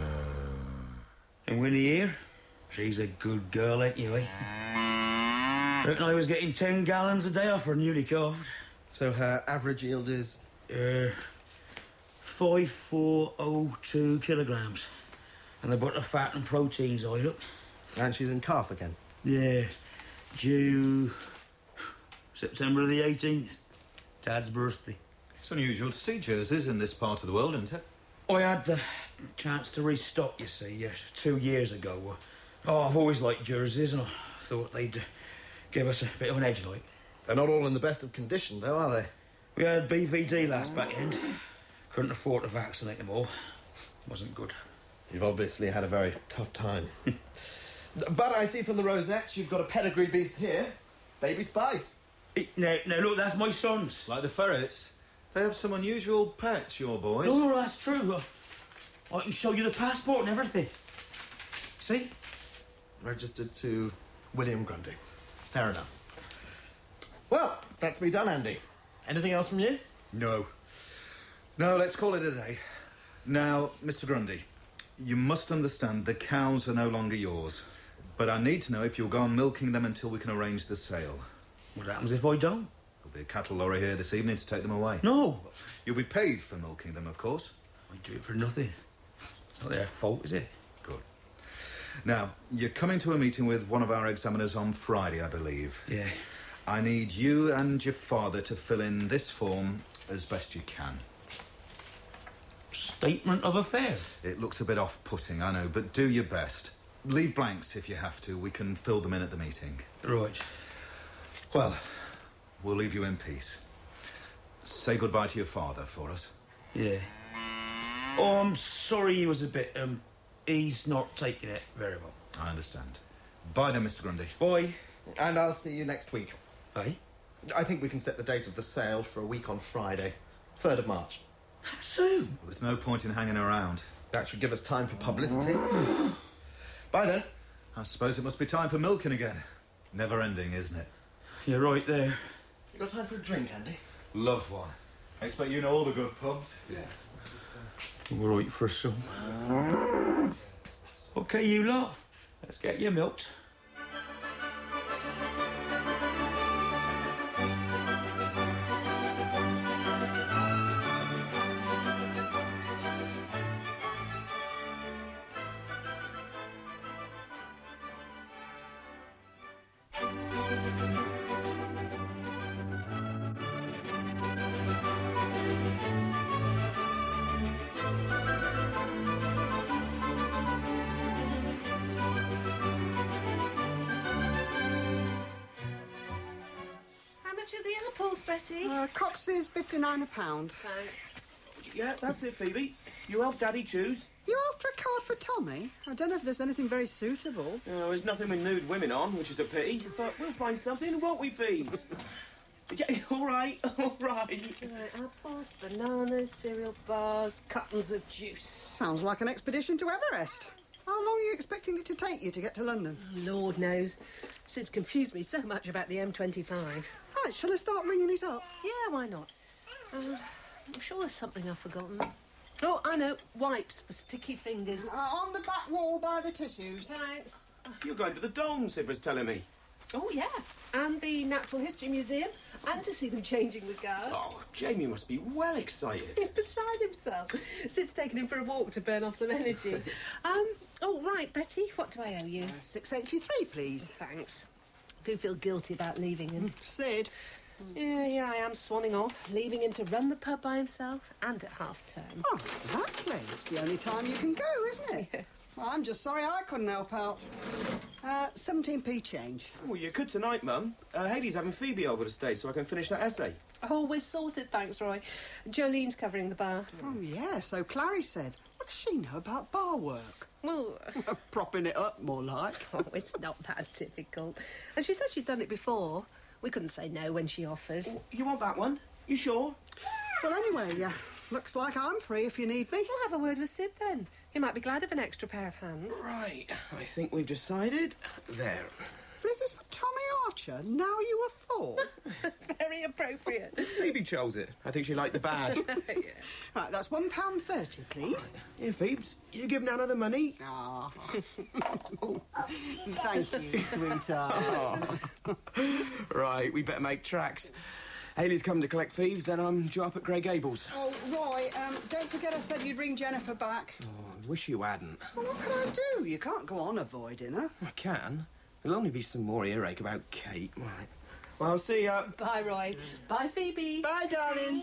And Winnie here? She's a good girl, ain't you, eh? Reckon I was getting 10 gallons a day off her newly calved. So her average yield is? 5402 kilograms. And the butter, fat and proteins, I look. And she's in calf again? Yeah. Due September the 18th. Dad's birthday. It's unusual to see jerseys in this part of the world, isn't it? I had the chance to restock, you see, 2 years ago. Oh, I've always liked jerseys, and I thought they'd give us a bit of an edge, like. They're not all in the best of condition, though, are they? We had BVD last back end. Couldn't afford to vaccinate them all. Wasn't good. You've obviously had a very tough time. But I see from the rosettes you've got a pedigree beast here. Baby Spice. No, look, that's my son's. Like the ferrets. They have some unusual pets, your boys. No, that's true. I can show you the passport and everything. See? Registered to William Grundy. Fair enough. Well, that's me done, Andy. Anything else from you? No. No, let's call it a day. Now, Mr. Grundy, you must understand the cows are no longer yours. But I need to know if you'll go on milking them until we can arrange the sale. What happens if I don't? There'll be a cattle lorry here this evening to take them away. No! You'll be paid for milking them, of course. I do it for nothing. It's not their fault, is it? Good. Now, you're coming to a meeting with one of our examiners on Friday, I believe. Yeah. I need you and your father to fill in this form as best you can. Statement of affairs? It looks a bit off-putting, I know, but do your best. Leave blanks if you have to. We can fill them in at the meeting. Right. Well, we'll leave you in peace. Say goodbye to your father for us. Yeah. Oh, I'm sorry he was a bit, he's not taking it very well. I understand. Bye then, Mr. Grundy. Bye. And I'll see you next week. Eh? I think we can set the date of the sale for a week on Friday, 3rd of March. Soon? Well, there's no point in hanging around. That should give us time for publicity. Bye then. I suppose it must be time for milking again. Never ending, isn't it? You're right there. You got time for a drink, Andy? Love one. I expect you know all the good pubs. Yeah. We're right for some. OK, you lot. Let's get you milked. Betty? Cox's £59 a pound. Thanks. Yeah, that's it, Phoebe. You help Daddy choose. You after a card for Tommy? I don't know if there's anything very suitable. Oh, there's nothing with nude women on, which is a pity. But we'll find something, won't we, Phoebe? Yeah, all right, all right. Right, apples, bananas, cereal bars, cartons of juice. Sounds like an expedition to Everest. How long are you expecting it to take you to get to London? Lord knows. Sid's confused me so much about the M25. Right, shall I start ringing it up? Yeah, why not? I'm sure there's something I've forgotten. Oh, I know. Wipes for sticky fingers. On the back wall by the tissues. Thanks. You're going to the Dome, Sid was telling me. Oh, yeah. And the Natural History Museum. And to see them changing the guard. Oh, Jamie must be well excited. He's beside himself. Sid's taking him for a walk to burn off some energy. Oh, right, Betty, what do I owe you? £6.83, please. Thanks. Do feel guilty about leaving him. Sid? Yeah, here I am swanning off, leaving him to run the pub by himself and at half-term. Oh, exactly. It's the only time you can go, isn't it? Well, I'm just sorry I couldn't help out. 17p change. Well, you could tonight, Mum. Hayley's having Phoebe over to stay so I can finish that essay. Oh, we're sorted, thanks, Roy. Jolene's covering the bar. Oh, yeah, so Clary said. What does she know about bar work? Well... propping it up, more like. Oh, it's not that difficult. And she said she's done it before. We couldn't say no when she offered. You want that one? You sure? Well, anyway, looks like I'm free if you need me. We'll have a word with Sid, then. He might be glad of an extra pair of hands. Right, I think we've decided. There. This is for Tommy Archer. Now you are four. Very appropriate. Phoebe chose it. I think she liked the badge. Yeah. Right, that's £1.30, please. Here, Phoebes, you give Nana the money. Ah. Thank you, sweetheart. Right, we better make tracks. Hayley's come to collect Phoebes, then I'm due up at Grey Gables. Oh, Roy, don't forget I said you'd ring Jennifer back. Oh, I wish you hadn't. Well, what can I do? You can't go on avoiding her. I can. There'll only be some more earache about Kate. Right. Well, I'll see ya. Bye, Roy. Bye, Phoebe. Bye, darling.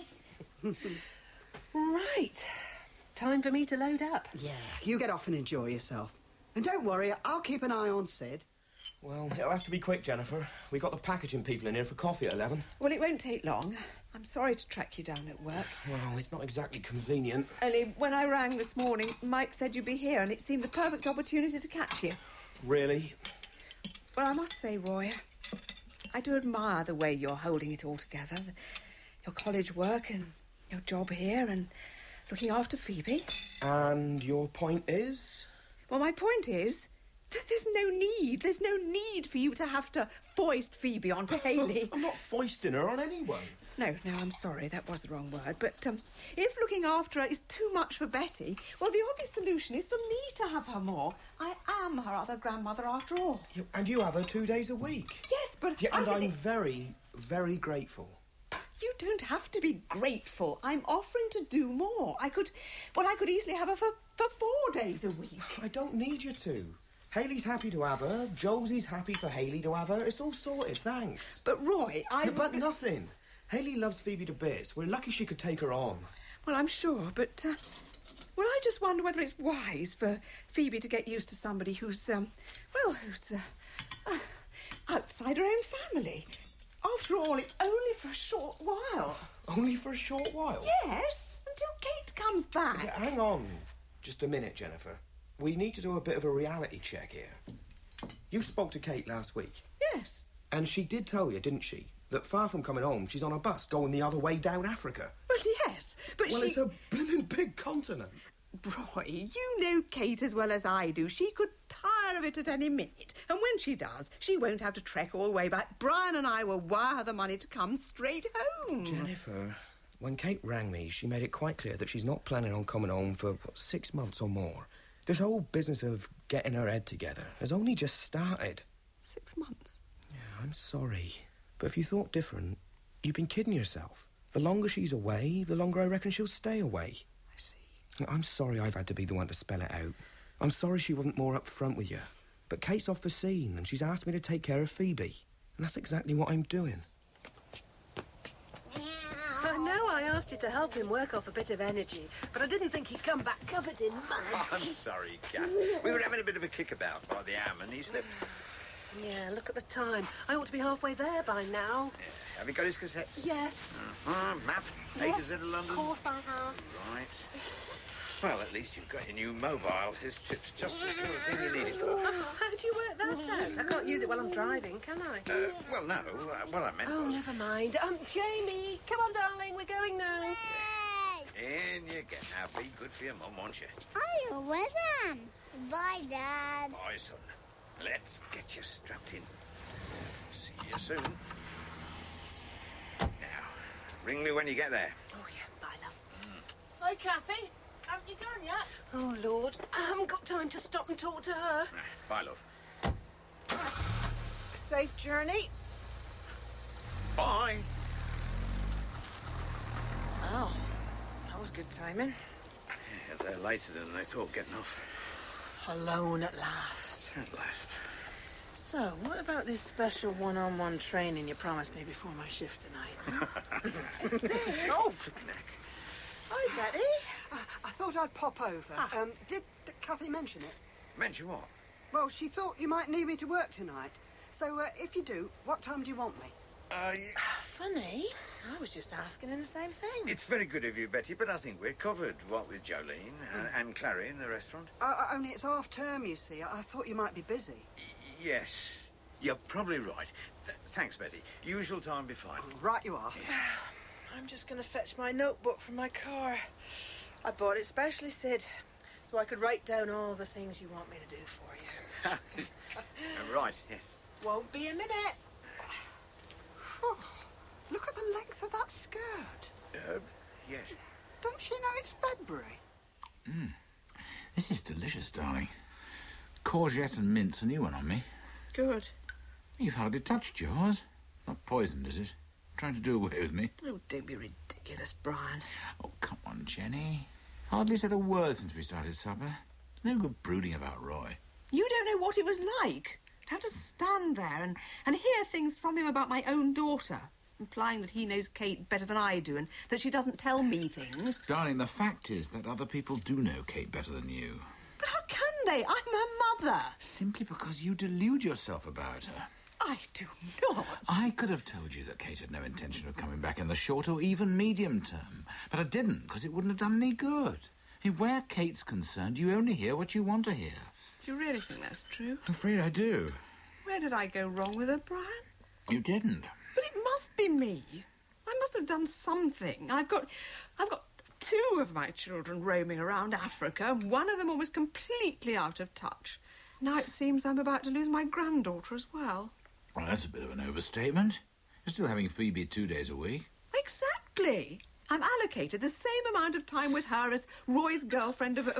Right. Time for me to load up. Yeah, you get off and enjoy yourself. And don't worry, I'll keep an eye on Sid. Well, it'll have to be quick, Jennifer. We've got the packaging people in here for coffee at 11. Well, it won't take long. I'm sorry to track you down at work. Well, it's not exactly convenient. Only when I rang this morning, Mike said you'd be here, and it seemed the perfect opportunity to catch you. Really? Well, I must say, Roy, I do admire the way you're holding it all together. Your college work and your job here and looking after Phoebe. And your point is? Well, my point is, There's no need. There's no need for you to have to foist Phoebe onto Hayley. I'm not foisting her on anyone. No, I'm sorry, that was the wrong word. But if looking after her is too much for Betty, well, the obvious solution is for me to have her more. I am her other grandmother after all. And you have her 2 days a week. Yes, but... Yeah, and I'm very, very grateful. You don't have to be grateful. I'm offering to do more. I could easily have her for 4 days a week. I don't need you to. Hayley's happy to have her. Josie's happy for Hayley to have her. It's all sorted, thanks. But, Roy, But nothing. Hayley loves Phoebe to bits. We're lucky she could take her on. Well, I'm sure, but... well, I just wonder whether it's wise for Phoebe to get used to somebody who's outside her own family. After all, it's only for a short while. Only for a short while? Yes, until Kate comes back. Yeah, hang on just a minute, Jennifer. We need to do a bit of a reality check here. You spoke to Kate last week. Yes. And she did tell you, didn't she, that far from coming home, she's on a bus going the other way down Africa? Well, yes, but Well, it's a blimmin' big continent. Roy, you know Kate as well as I do. She could tire of it at any minute. And when she does, she won't have to trek all the way back. Brian and I will wire her the money to come straight home. Jennifer, when Kate rang me, she made it quite clear that she's not planning on coming home for, 6 months or more. This whole business of getting her head together has only just started. 6 months? Yeah, I'm sorry. But if you thought different, you've been kidding yourself. The longer she's away, the longer I reckon she'll stay away. I see. I'm sorry I've had to be the one to spell it out. I'm sorry she wasn't more up front with you. But Kate's off the scene, and she's asked me to take care of Phoebe. And that's exactly what I'm doing. I know I asked you to help him work off a bit of energy, but I didn't think he'd come back covered in mud. Oh, I'm sorry, Kath. We were having a bit of a kickabout by the am, and he slipped. Yeah, look at the time. I ought to be halfway there by now. Yeah. Have you got his cassettes? Yes. Map? Yes, A to Z of London? of course I have. Right. Well, at least you've got your new mobile. His chip's just the sort of thing you need it for. How do you work that out? I can't use it while I'm driving, can I? Well, no. What I meant Oh, was... never mind. Jamie, come on, darling, we're going now. In you get now. Be good for your mum, won't you? I always am. Bye, Dad. Bye, son. Let's get you strapped in. See you soon. Now, ring me when you get there. Oh, yeah. Bye, love. So, Kathy, haven't you gone yet? Oh, Lord. I haven't got time to stop and talk to her. Bye, love. Safe journey. Bye. Oh, that was good timing. Yeah, they're later than they thought getting off. Alone at last. At last. So, what about this special one-on-one training you promised me before my shift tonight? Oh, flipping heck. Hi, Betty. I thought I'd pop over. Did Kathy mention it? Mention what? Well, she thought you might need me to work tonight. So, if you do, what time do you want me? Funny. I was just asking him the same thing. It's very good of you, Betty, but I think we're covered. What with Jolene and Clary in the restaurant? Only it's half term, you see. I thought you might be busy. Yes. You're probably right. Thanks, Betty. Usual time be fine. Right you are. Yeah. I'm just going to fetch my notebook from my car. I bought it specially, Sid, so I could write down all the things you want me to do for you. Right, yeah. Won't be a minute. Look at the length of that skirt. Yes. Don't she know it's February? This is delicious, darling. Courgette and mint's a new one on me. Good. You've hardly touched yours. Not poisoned, is it? Trying to do away with me? Oh, don't be ridiculous, Brian. Oh, come on, Jenny. Hardly said a word since we started supper. No good brooding about Roy. You don't know what it was like. How to stand there and hear things from him about my own daughter, implying that he knows Kate better than I do and that she doesn't tell me things. Darling, the fact is that other people do know Kate better than you. But how can they? I'm her mother. Simply because you delude yourself about her. I do not. I could have told you that Kate had no intention of coming back in the short or even medium term, but I didn't because it wouldn't have done any good. I mean, where Kate's concerned, you only hear what you want to hear. Do you really think that's true? I'm afraid I do. Where did I go wrong with her, Brian? You didn't. But it must be me. I must have done something. I've got 2 of my children roaming around Africa. One of them almost completely out of touch. Now it seems I'm about to lose my granddaughter as well. Well, that's a bit of an overstatement. You're still having Phoebe 2 days a week. Exactly. I'm allocated the same amount of time with her as Roy's girlfriend of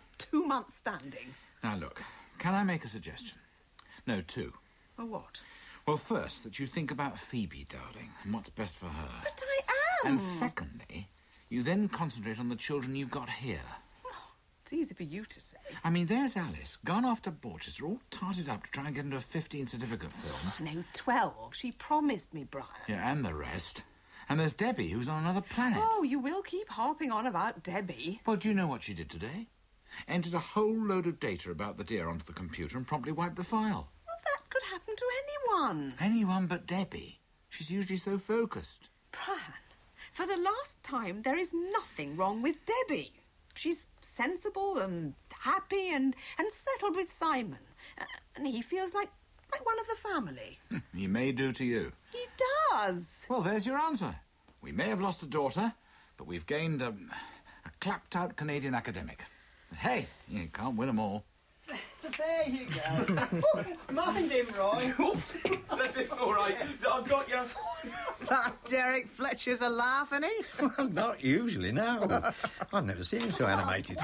2 months standing. Now, look, can I make a suggestion? No, 2. A what? Well, first, that you think about Phoebe, darling, and what's best for her. But I am. And secondly, you then concentrate on the children you've got here. It's easy for you to say. I mean, there's Alice, gone off to Borchester, all tarted up to try and get into a 15 certificate film. No, 12. She promised me, Brian. Yeah, and the rest. And there's Debbie, who's on another planet. Oh, you will keep harping on about Debbie. Well, do you know what she did today? Entered a whole load of data about the deer onto the computer and promptly wiped the file. Well, that could happen to anyone. Anyone but Debbie. She's usually so focused. Brian, for the last time, there is nothing wrong with Debbie. She's sensible and happy and settled with Simon. And he feels like one of the family. He may do to you. He does. Well, there's your answer. We may have lost a daughter, but we've gained a clapped-out Canadian academic. Hey, you can't win them all. There you go. Mind him, Roy. That's all right. I've got you. That Derek Fletcher's a laugh, isn't he? Well, not usually, no. I've never seen him so animated.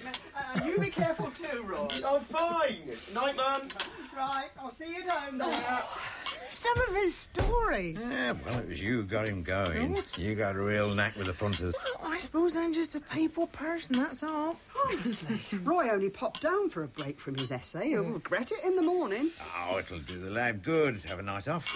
And you be careful too, Roy. I'm fine. Night, man. Right, I'll see you down there. Some of his stories. Yeah, well, it was you who got him going. You got a real knack with the punters. Well, I suppose I'm just a people person, that's all. Honestly. Roy only popped down for a break from his essay. He'll regret it in the morning. Oh, it'll do the lad good to have a night off.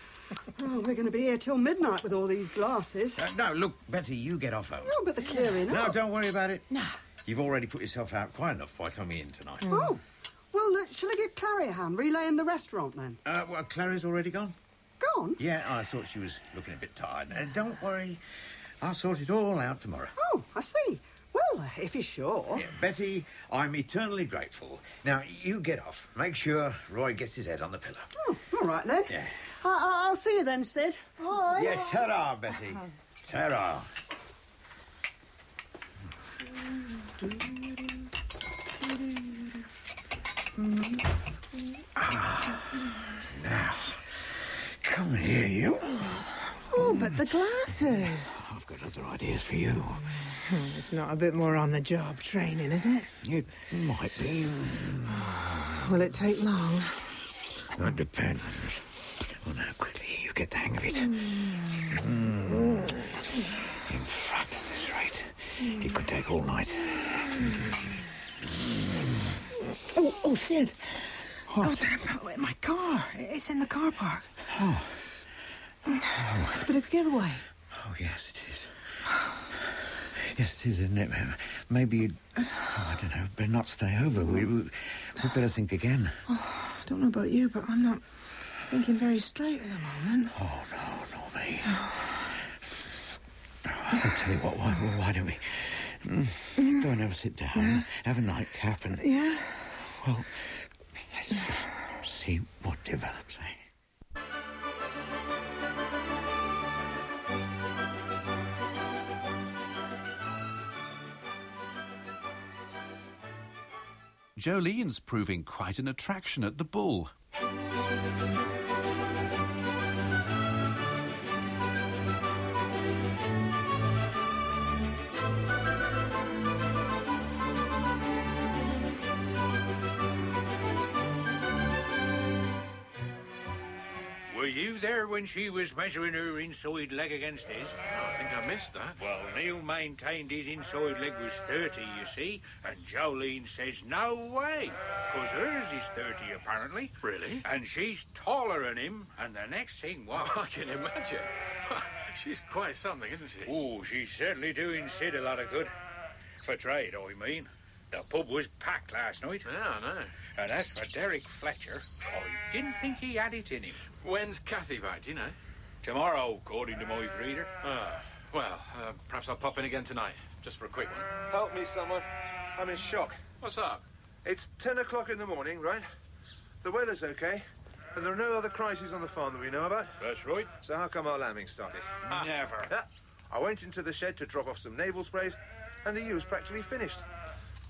Oh, we're going to be here till midnight with all these glasses. No, look, Betty, you get off home. No, but the clearing up. No, don't worry about it. No. You've already put yourself out quite enough by coming in tonight. Oh. Well, shall I give Clary a hand relaying the restaurant, then? Well, Clary's already gone. Gone? Yeah, I thought she was looking a bit tired. Don't worry. I'll sort it all out tomorrow. Oh, I see. Well, if you're sure. Yeah, Betty, I'm eternally grateful. Now, you get off. Make sure Roy gets his head on the pillow. Oh, all right, then. Yeah. I'll see you then, Sid. Bye. Yeah, ta-ra, Betty. Ta-ra. Now, come here, you. Oh, but the glasses. I've got other ideas for you. It's not a bit more on the job training, is it? It might be. Will it take long? That depends on how quickly you get the hang of it. In fact, at this rate, it could take all night. Oh, Sid. What? Oh, damn, my car. It's in the car park. Oh. It's a bit of a giveaway. Oh, yes, it is. Yes, it is, isn't it? Maybe you'd... I don't know, better not stay over. We'd better think again. Oh, I don't know about you, but I'm not thinking very straight at the moment. Oh, no, not me. I'll tell you what, why don't we... Go and have a sit down, have a nightcap and... Yeah? Well, let's just see what develops, eh? Jolene's proving quite an attraction at the Bull. Were you there when she was measuring her inside leg against his? I think I missed that. Well, Neil maintained his inside leg was 30, you see, and Jolene says no way, 'cause hers is 30 apparently. Really? And she's taller than him, and the next thing was... I can imagine. She's quite something, isn't she? Oh, she's certainly doing Sid a lot of good. For trade, I mean. The pub was packed last night. Yeah, I know. And as for Derek Fletcher, I didn't think he had it in him. When's Kathy back, do you know? Tomorrow, according to my reader. Well, perhaps I'll pop in again tonight, just for a quick one. Help me, someone. I'm in shock. What's up? It's 10 o'clock in the morning, right? The weather's okay, and there are no other crises on the farm that we know about. That's right. So how come our lambing started? Never. I went into the shed to drop off some navel sprays, and the ewe's practically finished.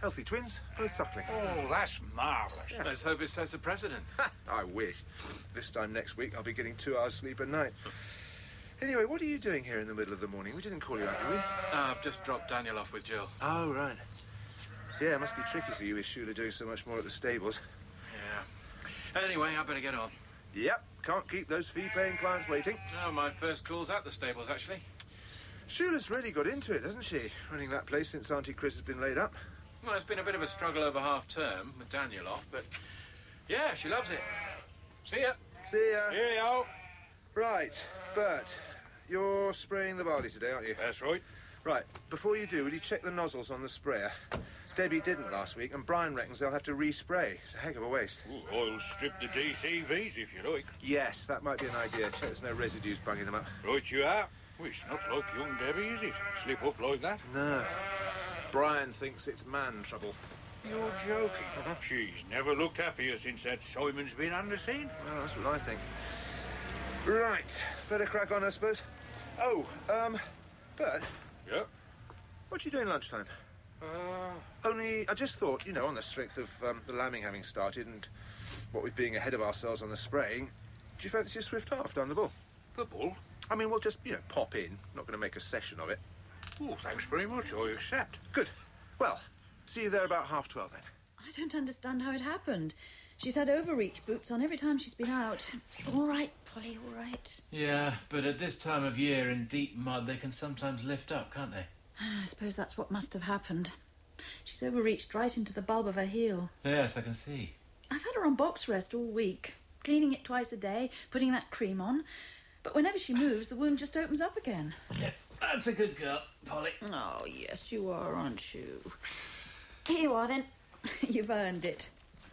Healthy twins, both suckling. Oh, that's marvellous. Let's hope it sets a precedent. I wish. This time next week, I'll be getting 2 hours sleep a night. Anyway, what are you doing here in the middle of the morning? We didn't call you out, did we? I've just dropped Daniel off with Jill. Oh, right. Yeah, it must be tricky for you with Shula doing so much more at the stables. Yeah. Anyway, I better get on. Yep, can't keep those fee-paying clients waiting. Oh, my first call's at the stables, actually. Shula's really got into it, hasn't she? Running that place since Auntie Chris has been laid up. Well, it's been a bit of a struggle over half-term with Daniel off, but yeah, she loves it. See ya. See ya. Cheerio. Right, Bert, you're spraying the barley today, aren't you? That's right. Right, before you do, will you check the nozzles on the sprayer? Debbie didn't last week, and Brian reckons they'll have to respray. It's a heck of a waste. Ooh, I'll strip the DCVs if you like. Yes, that might be an idea. Check there's no residues bugging them up. Right you are. Well, it's not like young Debbie, is it? Slip up like that? No. Brian thinks it's man trouble. You're joking. She's never looked happier since that Simon's been on the scene. Well, that's what I think. Right, better crack on, I suppose. Oh, Bert? Yeah? What you doing lunchtime? Only, I just thought, you know, on the strength of the lambing having started and what with being ahead of ourselves on the spraying, do you fancy a swift half down the bull? The bull? I mean, we'll just, you know, pop in. Not going to make a session of it. Oh, thanks very much. I accept. Good. Well, see you there about 12:30 then. I don't understand how it happened. She's had overreach boots on every time she's been out. All right, Polly, all right. Yeah, but at this time of year in deep mud, they can sometimes lift up, can't they? I suppose that's what must have happened. She's overreached right into the bulb of her heel. Yes, I can see. I've had her on box rest all week, cleaning it twice a day, putting that cream on. But whenever she moves, the wound just opens up again. That's a good girl, Polly. Oh, yes, you are, aren't you? Here you are, then. You've earned it.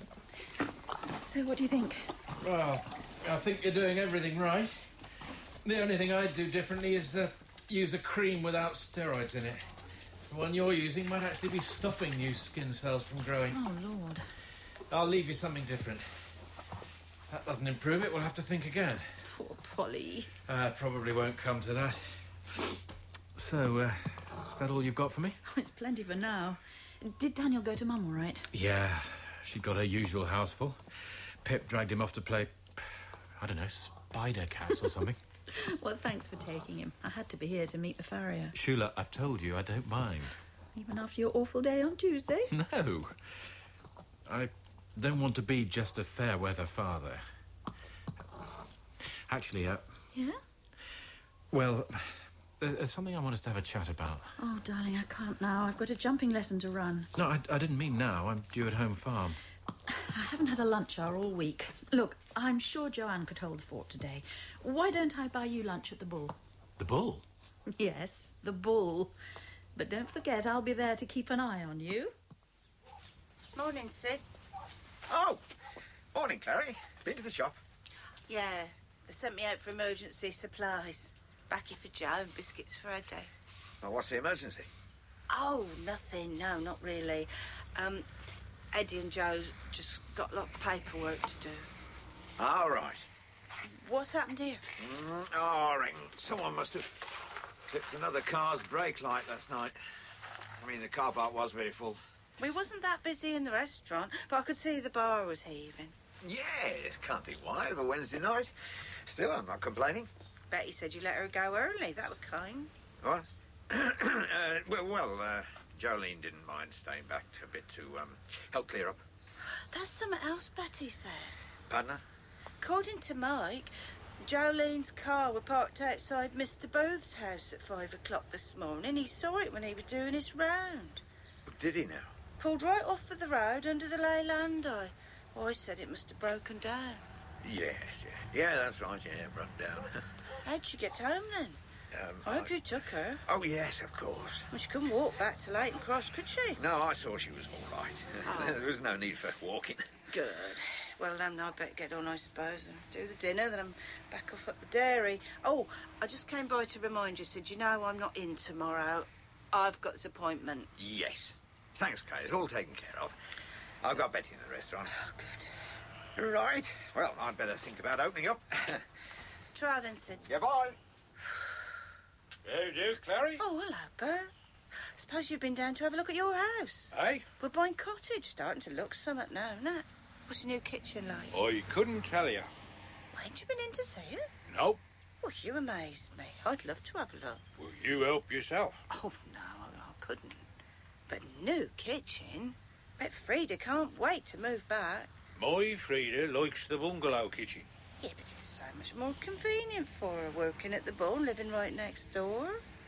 So, what do you think? Well, I think you're doing everything right. The only thing I'd do differently is use a cream without steroids in it. The one you're using might actually be stopping new skin cells from growing. Oh, Lord. I'll leave you something different. If that doesn't improve it, we'll have to think again. Poor Polly. Probably won't come to that. So, is that all you've got for me? Oh, it's plenty for now. Did Daniel go to Mum all right? Yeah, she got her usual houseful. Pip dragged him off to play, I don't know, spider cats or something. Well, thanks for taking him. I had to be here to meet the farrier. Shula, I've told you I don't mind. Even after your awful day on Tuesday? No. I don't want to be just a fair-weather father. Actually, Yeah? well, there's something I want us to have a chat about. Oh, darling, I can't now. I've got a jumping lesson to run. No, I didn't mean now. I'm due at home farm. I haven't had a lunch hour all week. Look, I'm sure Joanne could hold the fort today. Why don't I buy you lunch at the Bull? The Bull? Yes, the Bull. But don't forget, I'll be there to keep an eye on you. Morning, Sid. Oh, morning, Clary. Been to the shop? Yeah, they sent me out for emergency supplies. Baccy for Joe and biscuits for Eddie. Well, what's the emergency? Oh, nothing. No, not really. Eddie and Joe just got a lot of paperwork to do. All right. What's happened here? I reckon someone must have clipped another car's brake light last night. I mean, the car park was very full. We wasn't that busy in the restaurant, but I could see the bar was heaving. Yes, can't think why, of a Wednesday night. Still, I'm not complaining. Betty said you let her go early. That was kind. What? Jolene didn't mind staying back a bit to help clear up. That's something else Betty said. Pardon her? According to Mike, Jolene's car was parked outside Mr. Booth's house at 5 o'clock this morning. He saw it when he was doing his round. Did he now? Pulled right off of the road under the Leyland Eye. I said it must have broken down. Yes, yeah. Yeah, that's right, yeah, broke down. How'd she get home then? I hope you took her. Oh, yes, of course. Well, she couldn't walk back to Leighton Cross, could she? No, I saw she was all right. Oh. There was no need for walking. Good. Well, then I'd better get on, I suppose, and do the dinner, then I'm back off at the dairy. Oh, I just came by to remind you, Sid, you know I'm not in tomorrow. I've got this appointment. Yes. Thanks, Kay. It's all taken care of. I've got Betty in the restaurant. Oh, good. Right. Well, I'd better think about opening up. Try then, Sid. Yeah, bye. How do, Clary? Oh, hello, Bert. Suppose you've been down to have a look at your house. Hey? Woodbine Cottage, starting to look somewhat now, isn't it? What's your new kitchen like? I couldn't tell you. Ain't you been in to see it? Nope. Well, you amazed me. I'd love to have a look. Will you help yourself? Oh, no, I couldn't. But new kitchen? Bet Frida can't wait to move back. My Frida likes the bungalow kitchen. Yeah, but it's so much more convenient for her working at the Bull and living right next door.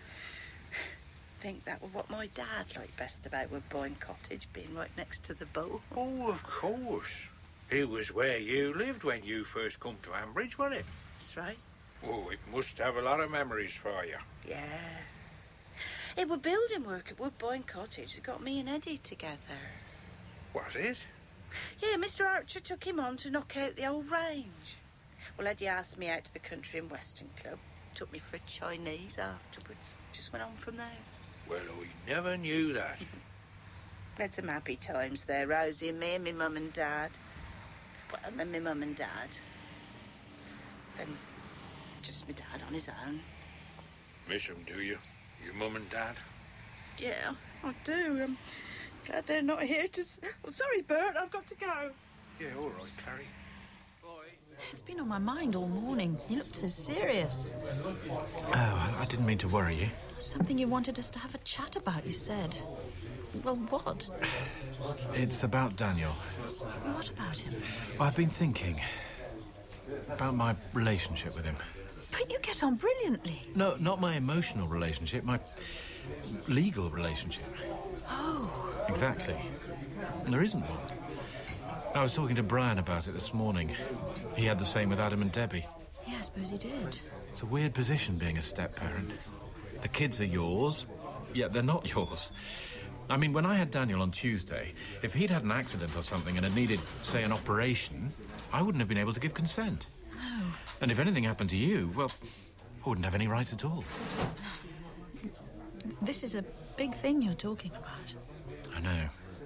Think that was what my dad liked best about Woodbine Cottage, being right next to the Bull. Oh, of course. It was where you lived when you first come to Ambridge, wasn't it? That's right. Oh, it must have a lot of memories for you. Yeah. It was building work at Woodbine Cottage that got me and Eddie together. Was it? Yeah, Mr. Archer took him on to knock out the old range. Well, Eddie asked me out to the Country and Western Club. Took me for a Chinese afterwards. Just went on from there. Well, I never knew that. Had some happy times there, Rosie and me and my mum and dad. Well, and then my mum and dad. Then just my dad on his own. Miss 'em, do you? Your mum and dad? Yeah, I do. I'm glad they're not here to... Oh, sorry, Bert, I've got to go. Yeah, all right, Carrie. It's been on my mind all morning. You looked so serious. Oh, I didn't mean to worry you. Something you wanted us to have a chat about, you said. Well, what? It's about Daniel. What about him? Well, I've been thinking about my relationship with him. But you get on brilliantly. No, not my emotional relationship, my legal relationship. Oh. Exactly. And there isn't one. I was talking to Brian about it this morning. He had the same with Adam and Debbie. Yeah, I suppose he did. It's a weird position being a step-parent. The kids are yours, yet they're not yours. I mean, when I had Daniel on Tuesday, if he'd had an accident or something and had needed, say, an operation, I wouldn't have been able to give consent. No. And if anything happened to you, well, I wouldn't have any rights at all. This is a big thing you're talking about. I know.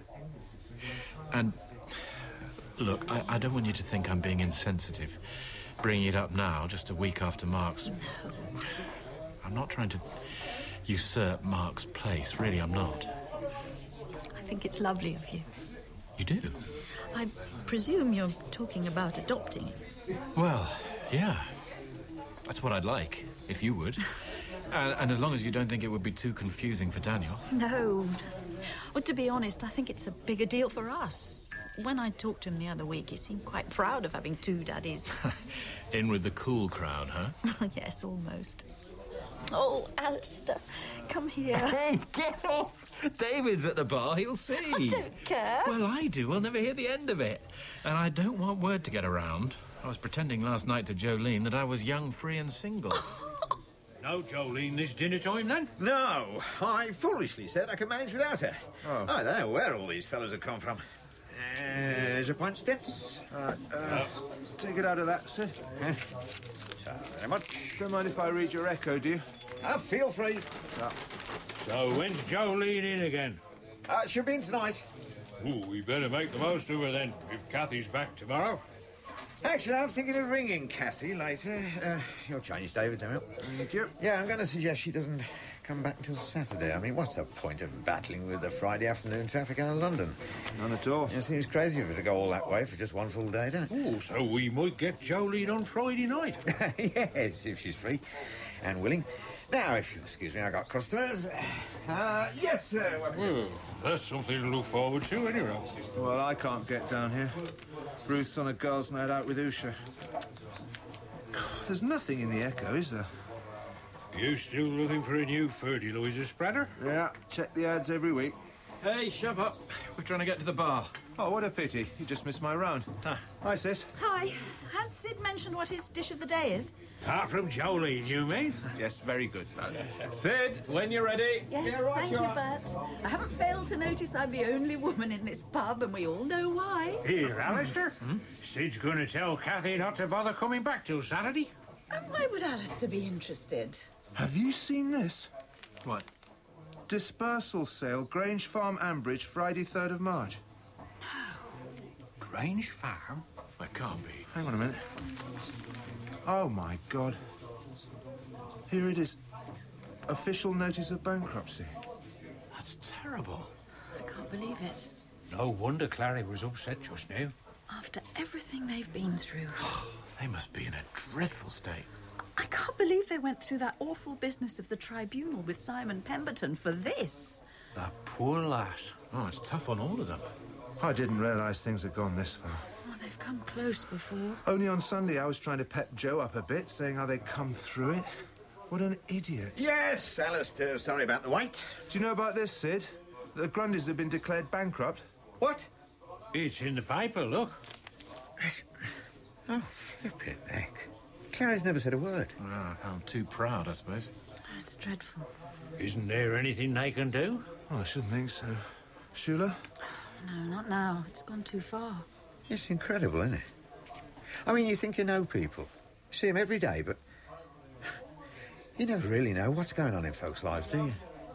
And, look, I don't want you to think I'm being insensitive, bringing it up now, just a week after Mark's... No. I'm not trying to usurp Mark's place, really, I'm not. I think it's lovely of you. You do? I presume you're talking about adopting him. Well, yeah. That's what I'd like, if you would. And as long as you don't think it would be too confusing for Daniel. No. Well, to be honest, I think it's a bigger deal for us. When I talked to him the other week, he seemed quite proud of having two daddies. In with the cool crowd, huh? Yes, almost. Oh, Alistair, come here. Hey, get off! David's at the bar, he'll see. I don't care. Well, I do. I'll never hear the end of it. And I don't want word to get around. I was pretending last night to Jolene that I was young, free and single. No, Jolene, this dinner time, then? No, I foolishly said I could manage without her. Oh. I don't know where all these fellows have come from. There's a pint stents. Take it out of that, Sid. So very much. Don't mind if I read your echo, do you? Feel free. So, when's Jolene in again? She'll be in tonight. Ooh, we better make the most of her, then, if Kathy's back tomorrow. Actually, I'm thinking of ringing Kathy later. Your Chinese David, don't you? Thank you. Yeah, I'm going to suggest she doesn't come back until Saturday. I mean, what's the point of battling with the Friday afternoon traffic out of London? None at all. It seems crazy of her to go all that way for just one full day, don't it? Oh, so we might get Jolene on Friday night. Yes, if she's free and willing. Now, if you'll excuse me, I got customers. Yes, sir. Well, that's something to look forward to, anyway. Well, I can't get down here. Ruth's on a girls' night out with Usha. There's nothing in the Echo, is there? You still looking for a new fertiliser spreader? Yeah, check the ads every week. Hey, shove up. We're trying to get to the bar. Oh, what a pity. You just missed my round. Hi, sis. Hi. Has Sid mentioned what his dish of the day is? Apart from Jolene, you mean? Yes, very good. Sid, when you're ready. Yes, thank you, Bert. I haven't failed to notice I'm the only woman in this pub, and we all know why. Here, Alistair. Sid's going to tell Kathy not to bother coming back till Saturday. And why would Alistair be interested? Have you seen this? What? Dispersal sale, Grange Farm, Ambridge, Friday, 3rd of March. Grange Farm? That can't be. Hang on a minute. Oh, my God. Here it is. Official notice of bankruptcy. it's terrible. I can't believe it. No wonder Clary was upset just now. After everything they've been through. They must be in a dreadful state. I can't believe they went through that awful business of the tribunal with Simon Pemberton for this. That poor lass. Oh, it's tough on all of them. I didn't realise things had gone this far. Oh, they've come close before. Only on Sunday I was trying to pep Joe up a bit, saying how they'd come through it. What an idiot. Yes, Alistair, sorry about the wait. Do you know about this, Sid? The Grundys have been declared bankrupt. What? It's in the paper, look. Oh, flip it, heck. Clary's never said a word. Well, I'm too proud, I suppose. It's dreadful. Isn't there anything they can do? Oh, I shouldn't think so. Shula? No, not now. It's gone too far. It's incredible, isn't it? I mean, you think you know people. You see them every day, but you never really know what's going on in folks' lives, do you?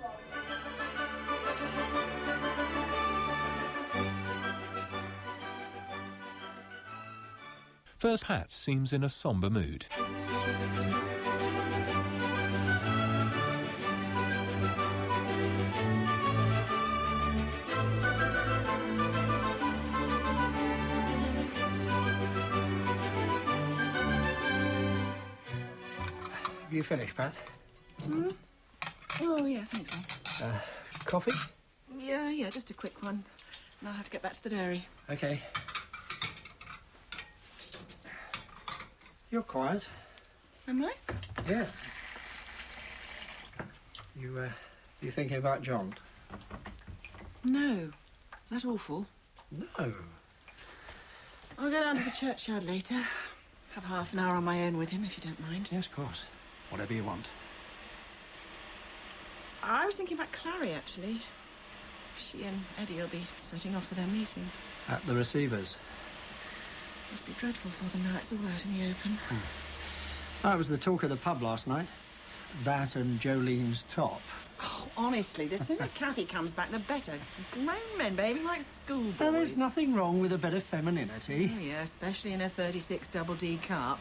First Hats seems in a sombre mood. Have you finished, Pat? Hmm? Oh, yeah, I think so. Coffee? Yeah, just a quick one. And I'll have to get back to the dairy. OK. You're quiet. Am I? Yeah. You thinking about John? No. Is that awful? No. I'll go down to the churchyard later. Have half an hour on my own with him, if you don't mind. Yes, of course. Whatever you want. I was thinking about Clary, actually. She and Eddie will be setting off for their meeting. At the receivers? Must be dreadful for them now it's all out in the open. That was the talk of the pub last night. That and Jolene's top. Oh, honestly, the sooner Cathy comes back, the better. Grown men behaving like schoolboys. Well, there's nothing wrong with a bit of femininity. Oh, yeah, especially in a 36 double D cup.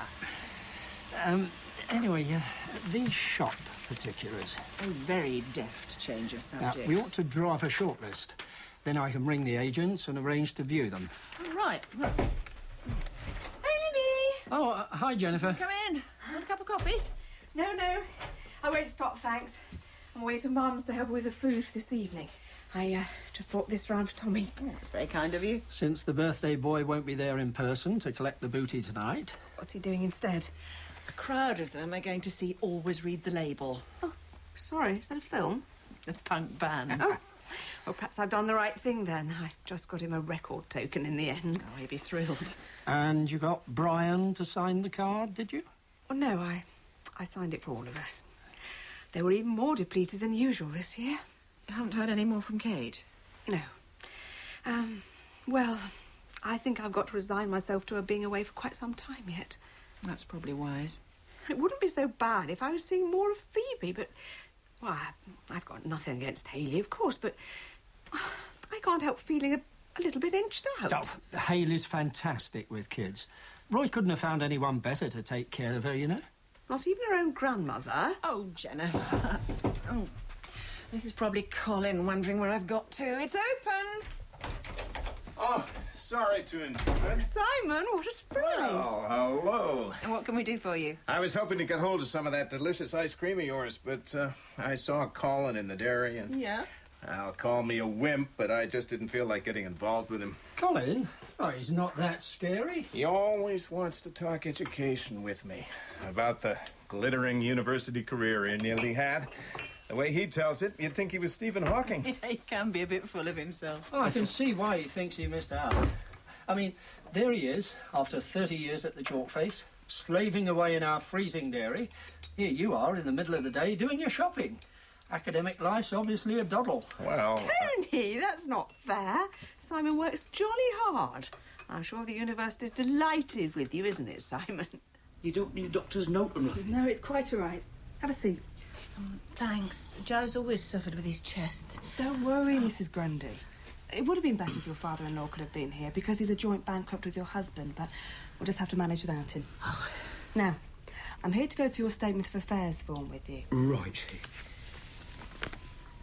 Anyway, these shop particulars. A very deft change of Now, subject. we ought to draw up a short list. Then I can ring the agents and arrange to view them. All right. Well. Hey, Libby! Oh, hi, Jennifer. Come in. Want a cup of coffee? No, I won't stop, thanks. I'm away to Mum's to help with the food for this evening. I just brought this round for Tommy. Oh, that's very kind of you. Since the birthday boy won't be there in person to collect the booty tonight. What's he doing instead? A crowd of them are going to see Always Read the Label. Oh, sorry, is that a film? A punk band. Oh. Well, perhaps I've done the right thing then. I just got him a record token in the end. Oh, he'd be thrilled. And you got Brian to sign the card, did you? Well, no, I signed it for all of us. They were even more depleted than usual this year. You haven't heard any more from Kate? No. Well, I think I've got to resign myself to her being away for quite some time yet. That's probably wise. It wouldn't be so bad if I was seeing more of Phoebe, but... Well, I've got nothing against Hayley, of course, but... I can't help feeling a little bit inched out. Oh, Hayley's fantastic with kids. Roy couldn't have found anyone better to take care of her, you know. Not even her own grandmother. Oh, Jennifer. Oh, this is probably Colin wondering where I've got to. It's open! Oh, sorry to intrude. Simon, what a surprise. Oh, hello. And what can we do for you? I was hoping to get hold of some of that delicious ice cream of yours, but I saw Colin in the dairy and... Yeah? I'll call me a wimp, but I just didn't feel like getting involved with him. Colin? Oh, he's not that scary. He always wants to talk education with me. About the glittering university career he nearly had. The way he tells it, you'd think he was Stephen Hawking. He can be a bit full of himself. Oh, I can see why he thinks he missed out. I mean, there he is, after 30 years at the Chalk Face, slaving away in our freezing dairy. Here you are, in the middle of the day, doing your shopping. Academic life's obviously a doddle. Well... Tony, that's not fair. Simon works jolly hard. I'm sure the university's delighted with you, isn't it, Simon? You don't need a doctor's note or nothing. No, it's quite all right. Have a seat. Thanks. Joe's always suffered with his chest. Don't worry, Mrs. Grundy. It would have been better if your father-in-law could have been here, because he's a joint bankrupt with your husband, but we'll just have to manage without him. Now, I'm here to go through your statement of affairs form with you. Right.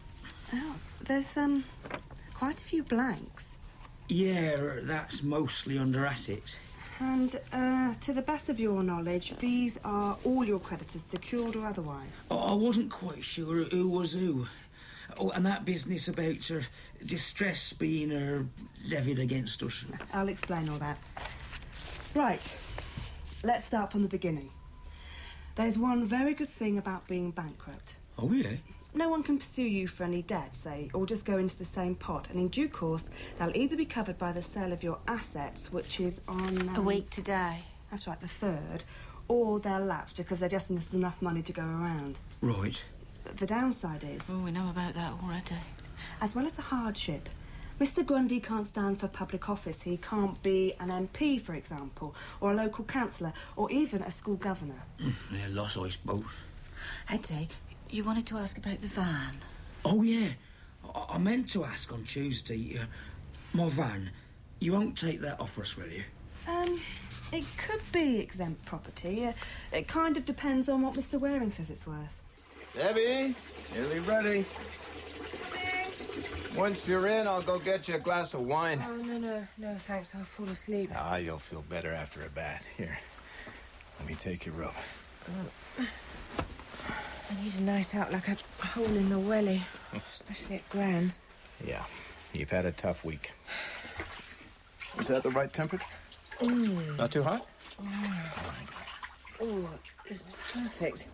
Oh, there's, quite a few blanks. Yeah, that's mostly under assets. And, to the best of your knowledge, these are all your creditors, secured or otherwise. I wasn't quite sure who was who. Oh, and that business about distress being levied against us. I'll explain all that. Right. Let's start from the beginning. There's one very good thing about being bankrupt. Oh, yeah? No one can pursue you for any debt, say, or just go into the same pot. And in due course, they'll either be covered by the sale of your assets, which is on... A week today. That's right, the 3rd. Or they'll lapse because there just isn't enough money to go around. Right. The downside is... Oh, we know about that already. As well as a hardship, Mr. Grundy can't stand for public office. He can't be an MP, for example, or a local councillor, or even a school governor. Yeah, loss, I suppose. Eddie, you wanted to ask about the van. Oh, yeah. I meant to ask on Tuesday. My van, you won't take that off us, will you? It could be exempt property. It kind of depends on what Mr. Waring says it's worth. Debbie, nearly ready. Once you're in, I'll go get you a glass of wine. Oh, no, thanks. I'll fall asleep. Ah, you'll feel better after a bath. Here, let me take your robe. I need a night out like a hole in the welly, especially at Grand's. Yeah, you've had a tough week. Is that the right temperature? Not too hot? Oh, it's perfect.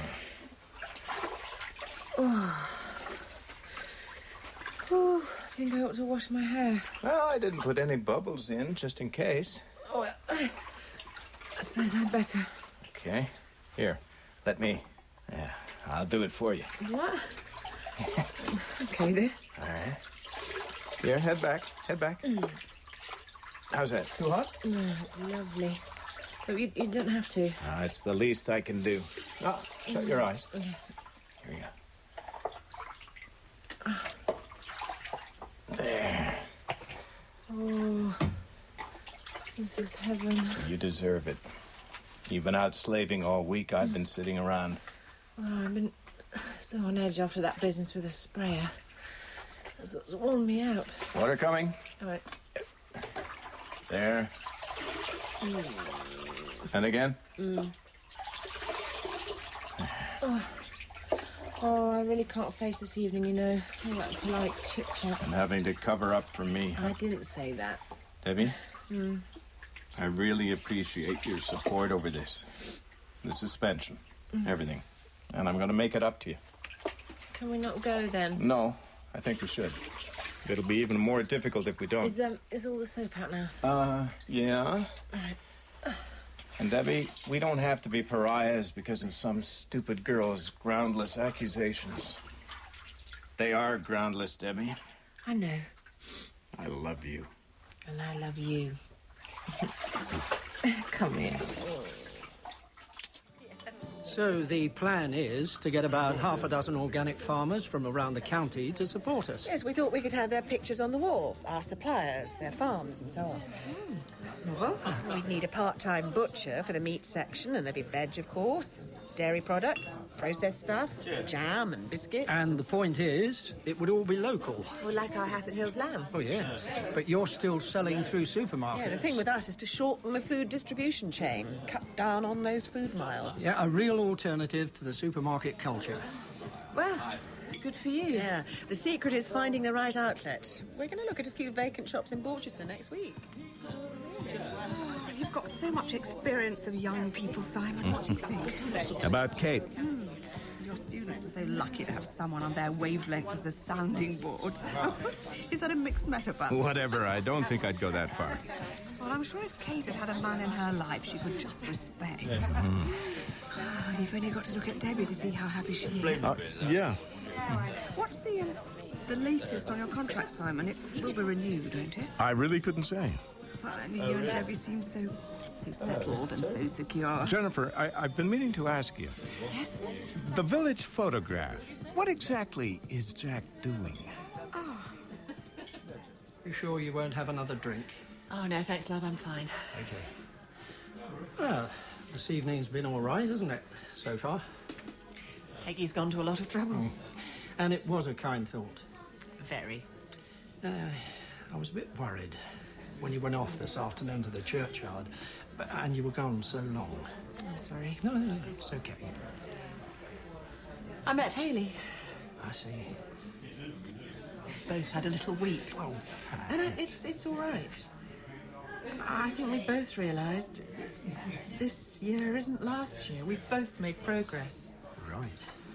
Oh, I think I ought to wash my hair. Well, I didn't put any bubbles in, just in case. Oh, I suppose I'd better. Okay. Here, let me... Yeah, I'll do it for you. What? Okay, then. All right. Here, head back. How's that? Too hot? No, it's lovely. But you don't have to. It's the least I can do. Oh, shut your eyes. Okay. Here you go. There. Oh, this is heaven. You deserve it. You've been out slaving all week. I've been sitting around. Oh, I've been so on edge after that business with the sprayer. That's what's worn me out. Water coming? All right. There. And again? Oh, I really can't face this evening, you know. All that polite chit-chat. And having to cover up for me. I didn't say that. Debbie? I really appreciate your support over this. The suspension. Everything. And I'm going to make it up to you. Can we not go, then? No, I think we should. It'll be even more difficult if we don't. Is all the soap out now? Yeah. All right. And Debbie, we don't have to be pariahs because of some stupid girl's groundless accusations. They are groundless, Debbie. I know. I love you. And I love you. Come here. So the plan is to get about half a dozen organic farmers from around the county to support us. Yes, we thought we could have their pictures on the wall, our suppliers, their farms and so on. That's novel. We'd need a part-time butcher for the meat section, and there'd be veg, of course, dairy products, processed stuff, jam and biscuits. And the point is, it would all be local. Well, like our Hassett Hills lamb. Oh, yeah. But you're still selling through supermarkets. Yeah, the thing with us is to shorten the food distribution chain, cut down on those food miles. Yeah, a real alternative to the supermarket culture. Well, good for you. Yeah, the secret is finding the right outlet. We're going to look at a few vacant shops in Borchester next week. Oh, you've got so much experience of young people, Simon. What do you think? About Kate? Your students are so lucky to have someone on their wavelength as a sounding board. Is that a mixed metaphor? Whatever, I don't think I'd go that far. Well, I'm sure if Kate had had a man in her life she could just respect. Oh, you've only got to look at Debbie to see how happy she is. Yeah. What's the latest on your contract, Simon? It will be renewed, won't it? I really couldn't say. Well, I mean, you and Debbie seem so settled and so secure. Jennifer, I've been meaning to ask you. Yes? The village photograph. What exactly is Jack doing? Oh. You sure you won't have another drink? Oh, no, thanks, love, I'm fine. Okay. Well, this evening's been all right, hasn't it, so far? Peggy's gone to a lot of trouble. And it was a kind thought. Very. I was a bit worried when you went off this afternoon to the churchyard, and you were gone so long. I'm sorry. No, it's okay. I met Hayley. I see. Both had a little week. Oh, and it's all right. I think we both realised this year isn't last year. We've both made progress. Right.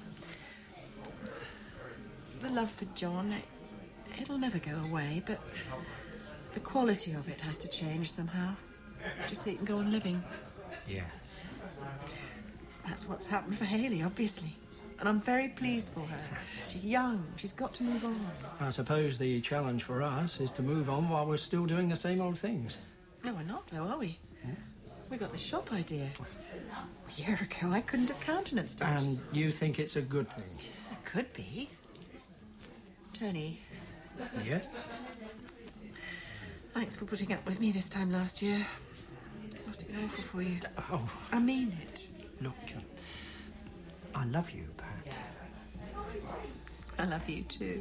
The love for John, it'll never go away, but the quality of it has to change somehow. Just so you can go on living. Yeah. That's what's happened for Hayley, obviously. And I'm very pleased for her. She's young. She's got to move on. I suppose the challenge for us is to move on while we're still doing the same old things. No, we're not, though, are we? We got the shop idea. A year ago, I couldn't have countenanced it. And you think it's a good thing? It could be. Tony. Yeah? Thanks for putting up with me this time last year. Must have been awful for you. Oh. I mean it. Look, I love you, Pat. I love you too.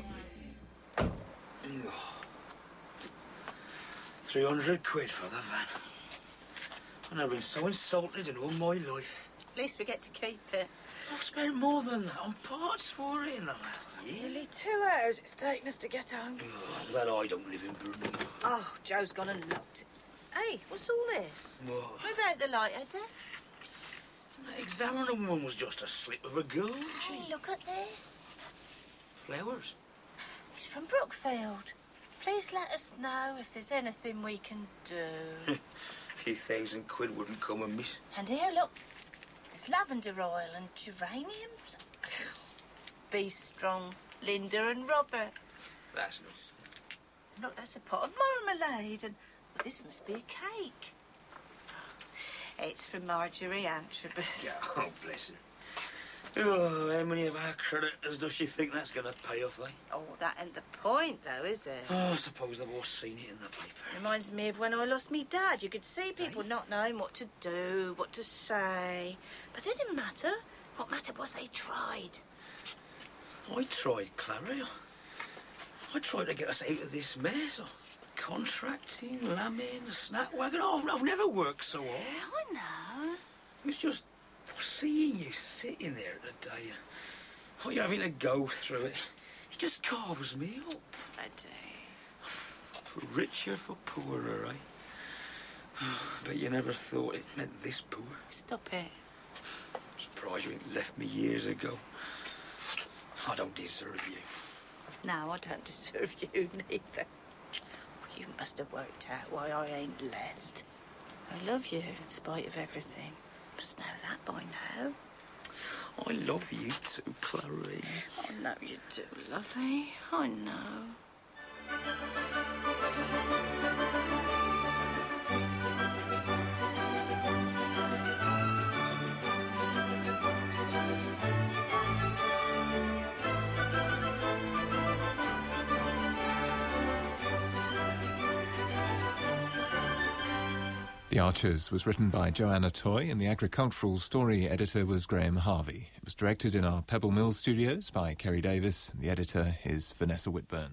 300 quid for the van. And I've been so insulted in all my life. At least we get to keep it. I've spent more than that on parts for it in the last year. Nearly 2 hours it's taken us to get home. Well, I don't live in Birmingham. Oh, Joe's gone and locked it. Hey, what's all this? What? Move out the light, Edda. That examiner woman was just a slip of a girl, wasn't she? Hey, look at this. Flowers. It's from Brookfield. Please let us know if there's anything we can do. A few thousand quid wouldn't come amiss. And here, look. There's lavender oil and geraniums. Be strong, Linda and Robert. That's nice. Look, there's a pot of marmalade and this must be a cake. It's from Marjorie Antrobus. Oh, bless her. Oh, how many of our creditors does she think that's going to pay off, eh? Oh, that ain't the point, though, is it? Oh, I suppose they've all seen it in the paper. Reminds me of when I lost me dad. You could see people not knowing what to do, what to say. But it didn't matter. What mattered was they tried. I tried, Clara. I tried to get us out of this mess. Contracting, lambing, snack wagon. Oh, I've never worked so hard. I know. It was just seeing you sitting there today. Oh, you're having to go through it. It just carves me up. I do. For richer, for poorer, eh? But you never thought it meant this poor. Stop it. Surprised you ain't left me years ago. I don't deserve you. No, I don't deserve you neither. You must have worked out why I ain't left. I love you in spite of everything. You must know that by now. I love you too, Clary. I know you do, lovey. I know. The Archers was written by Joanna Toy and the agricultural story editor was Graham Harvey. It was directed in our Pebble Mill studios by Kerry Davis. The editor is Vanessa Whitburn.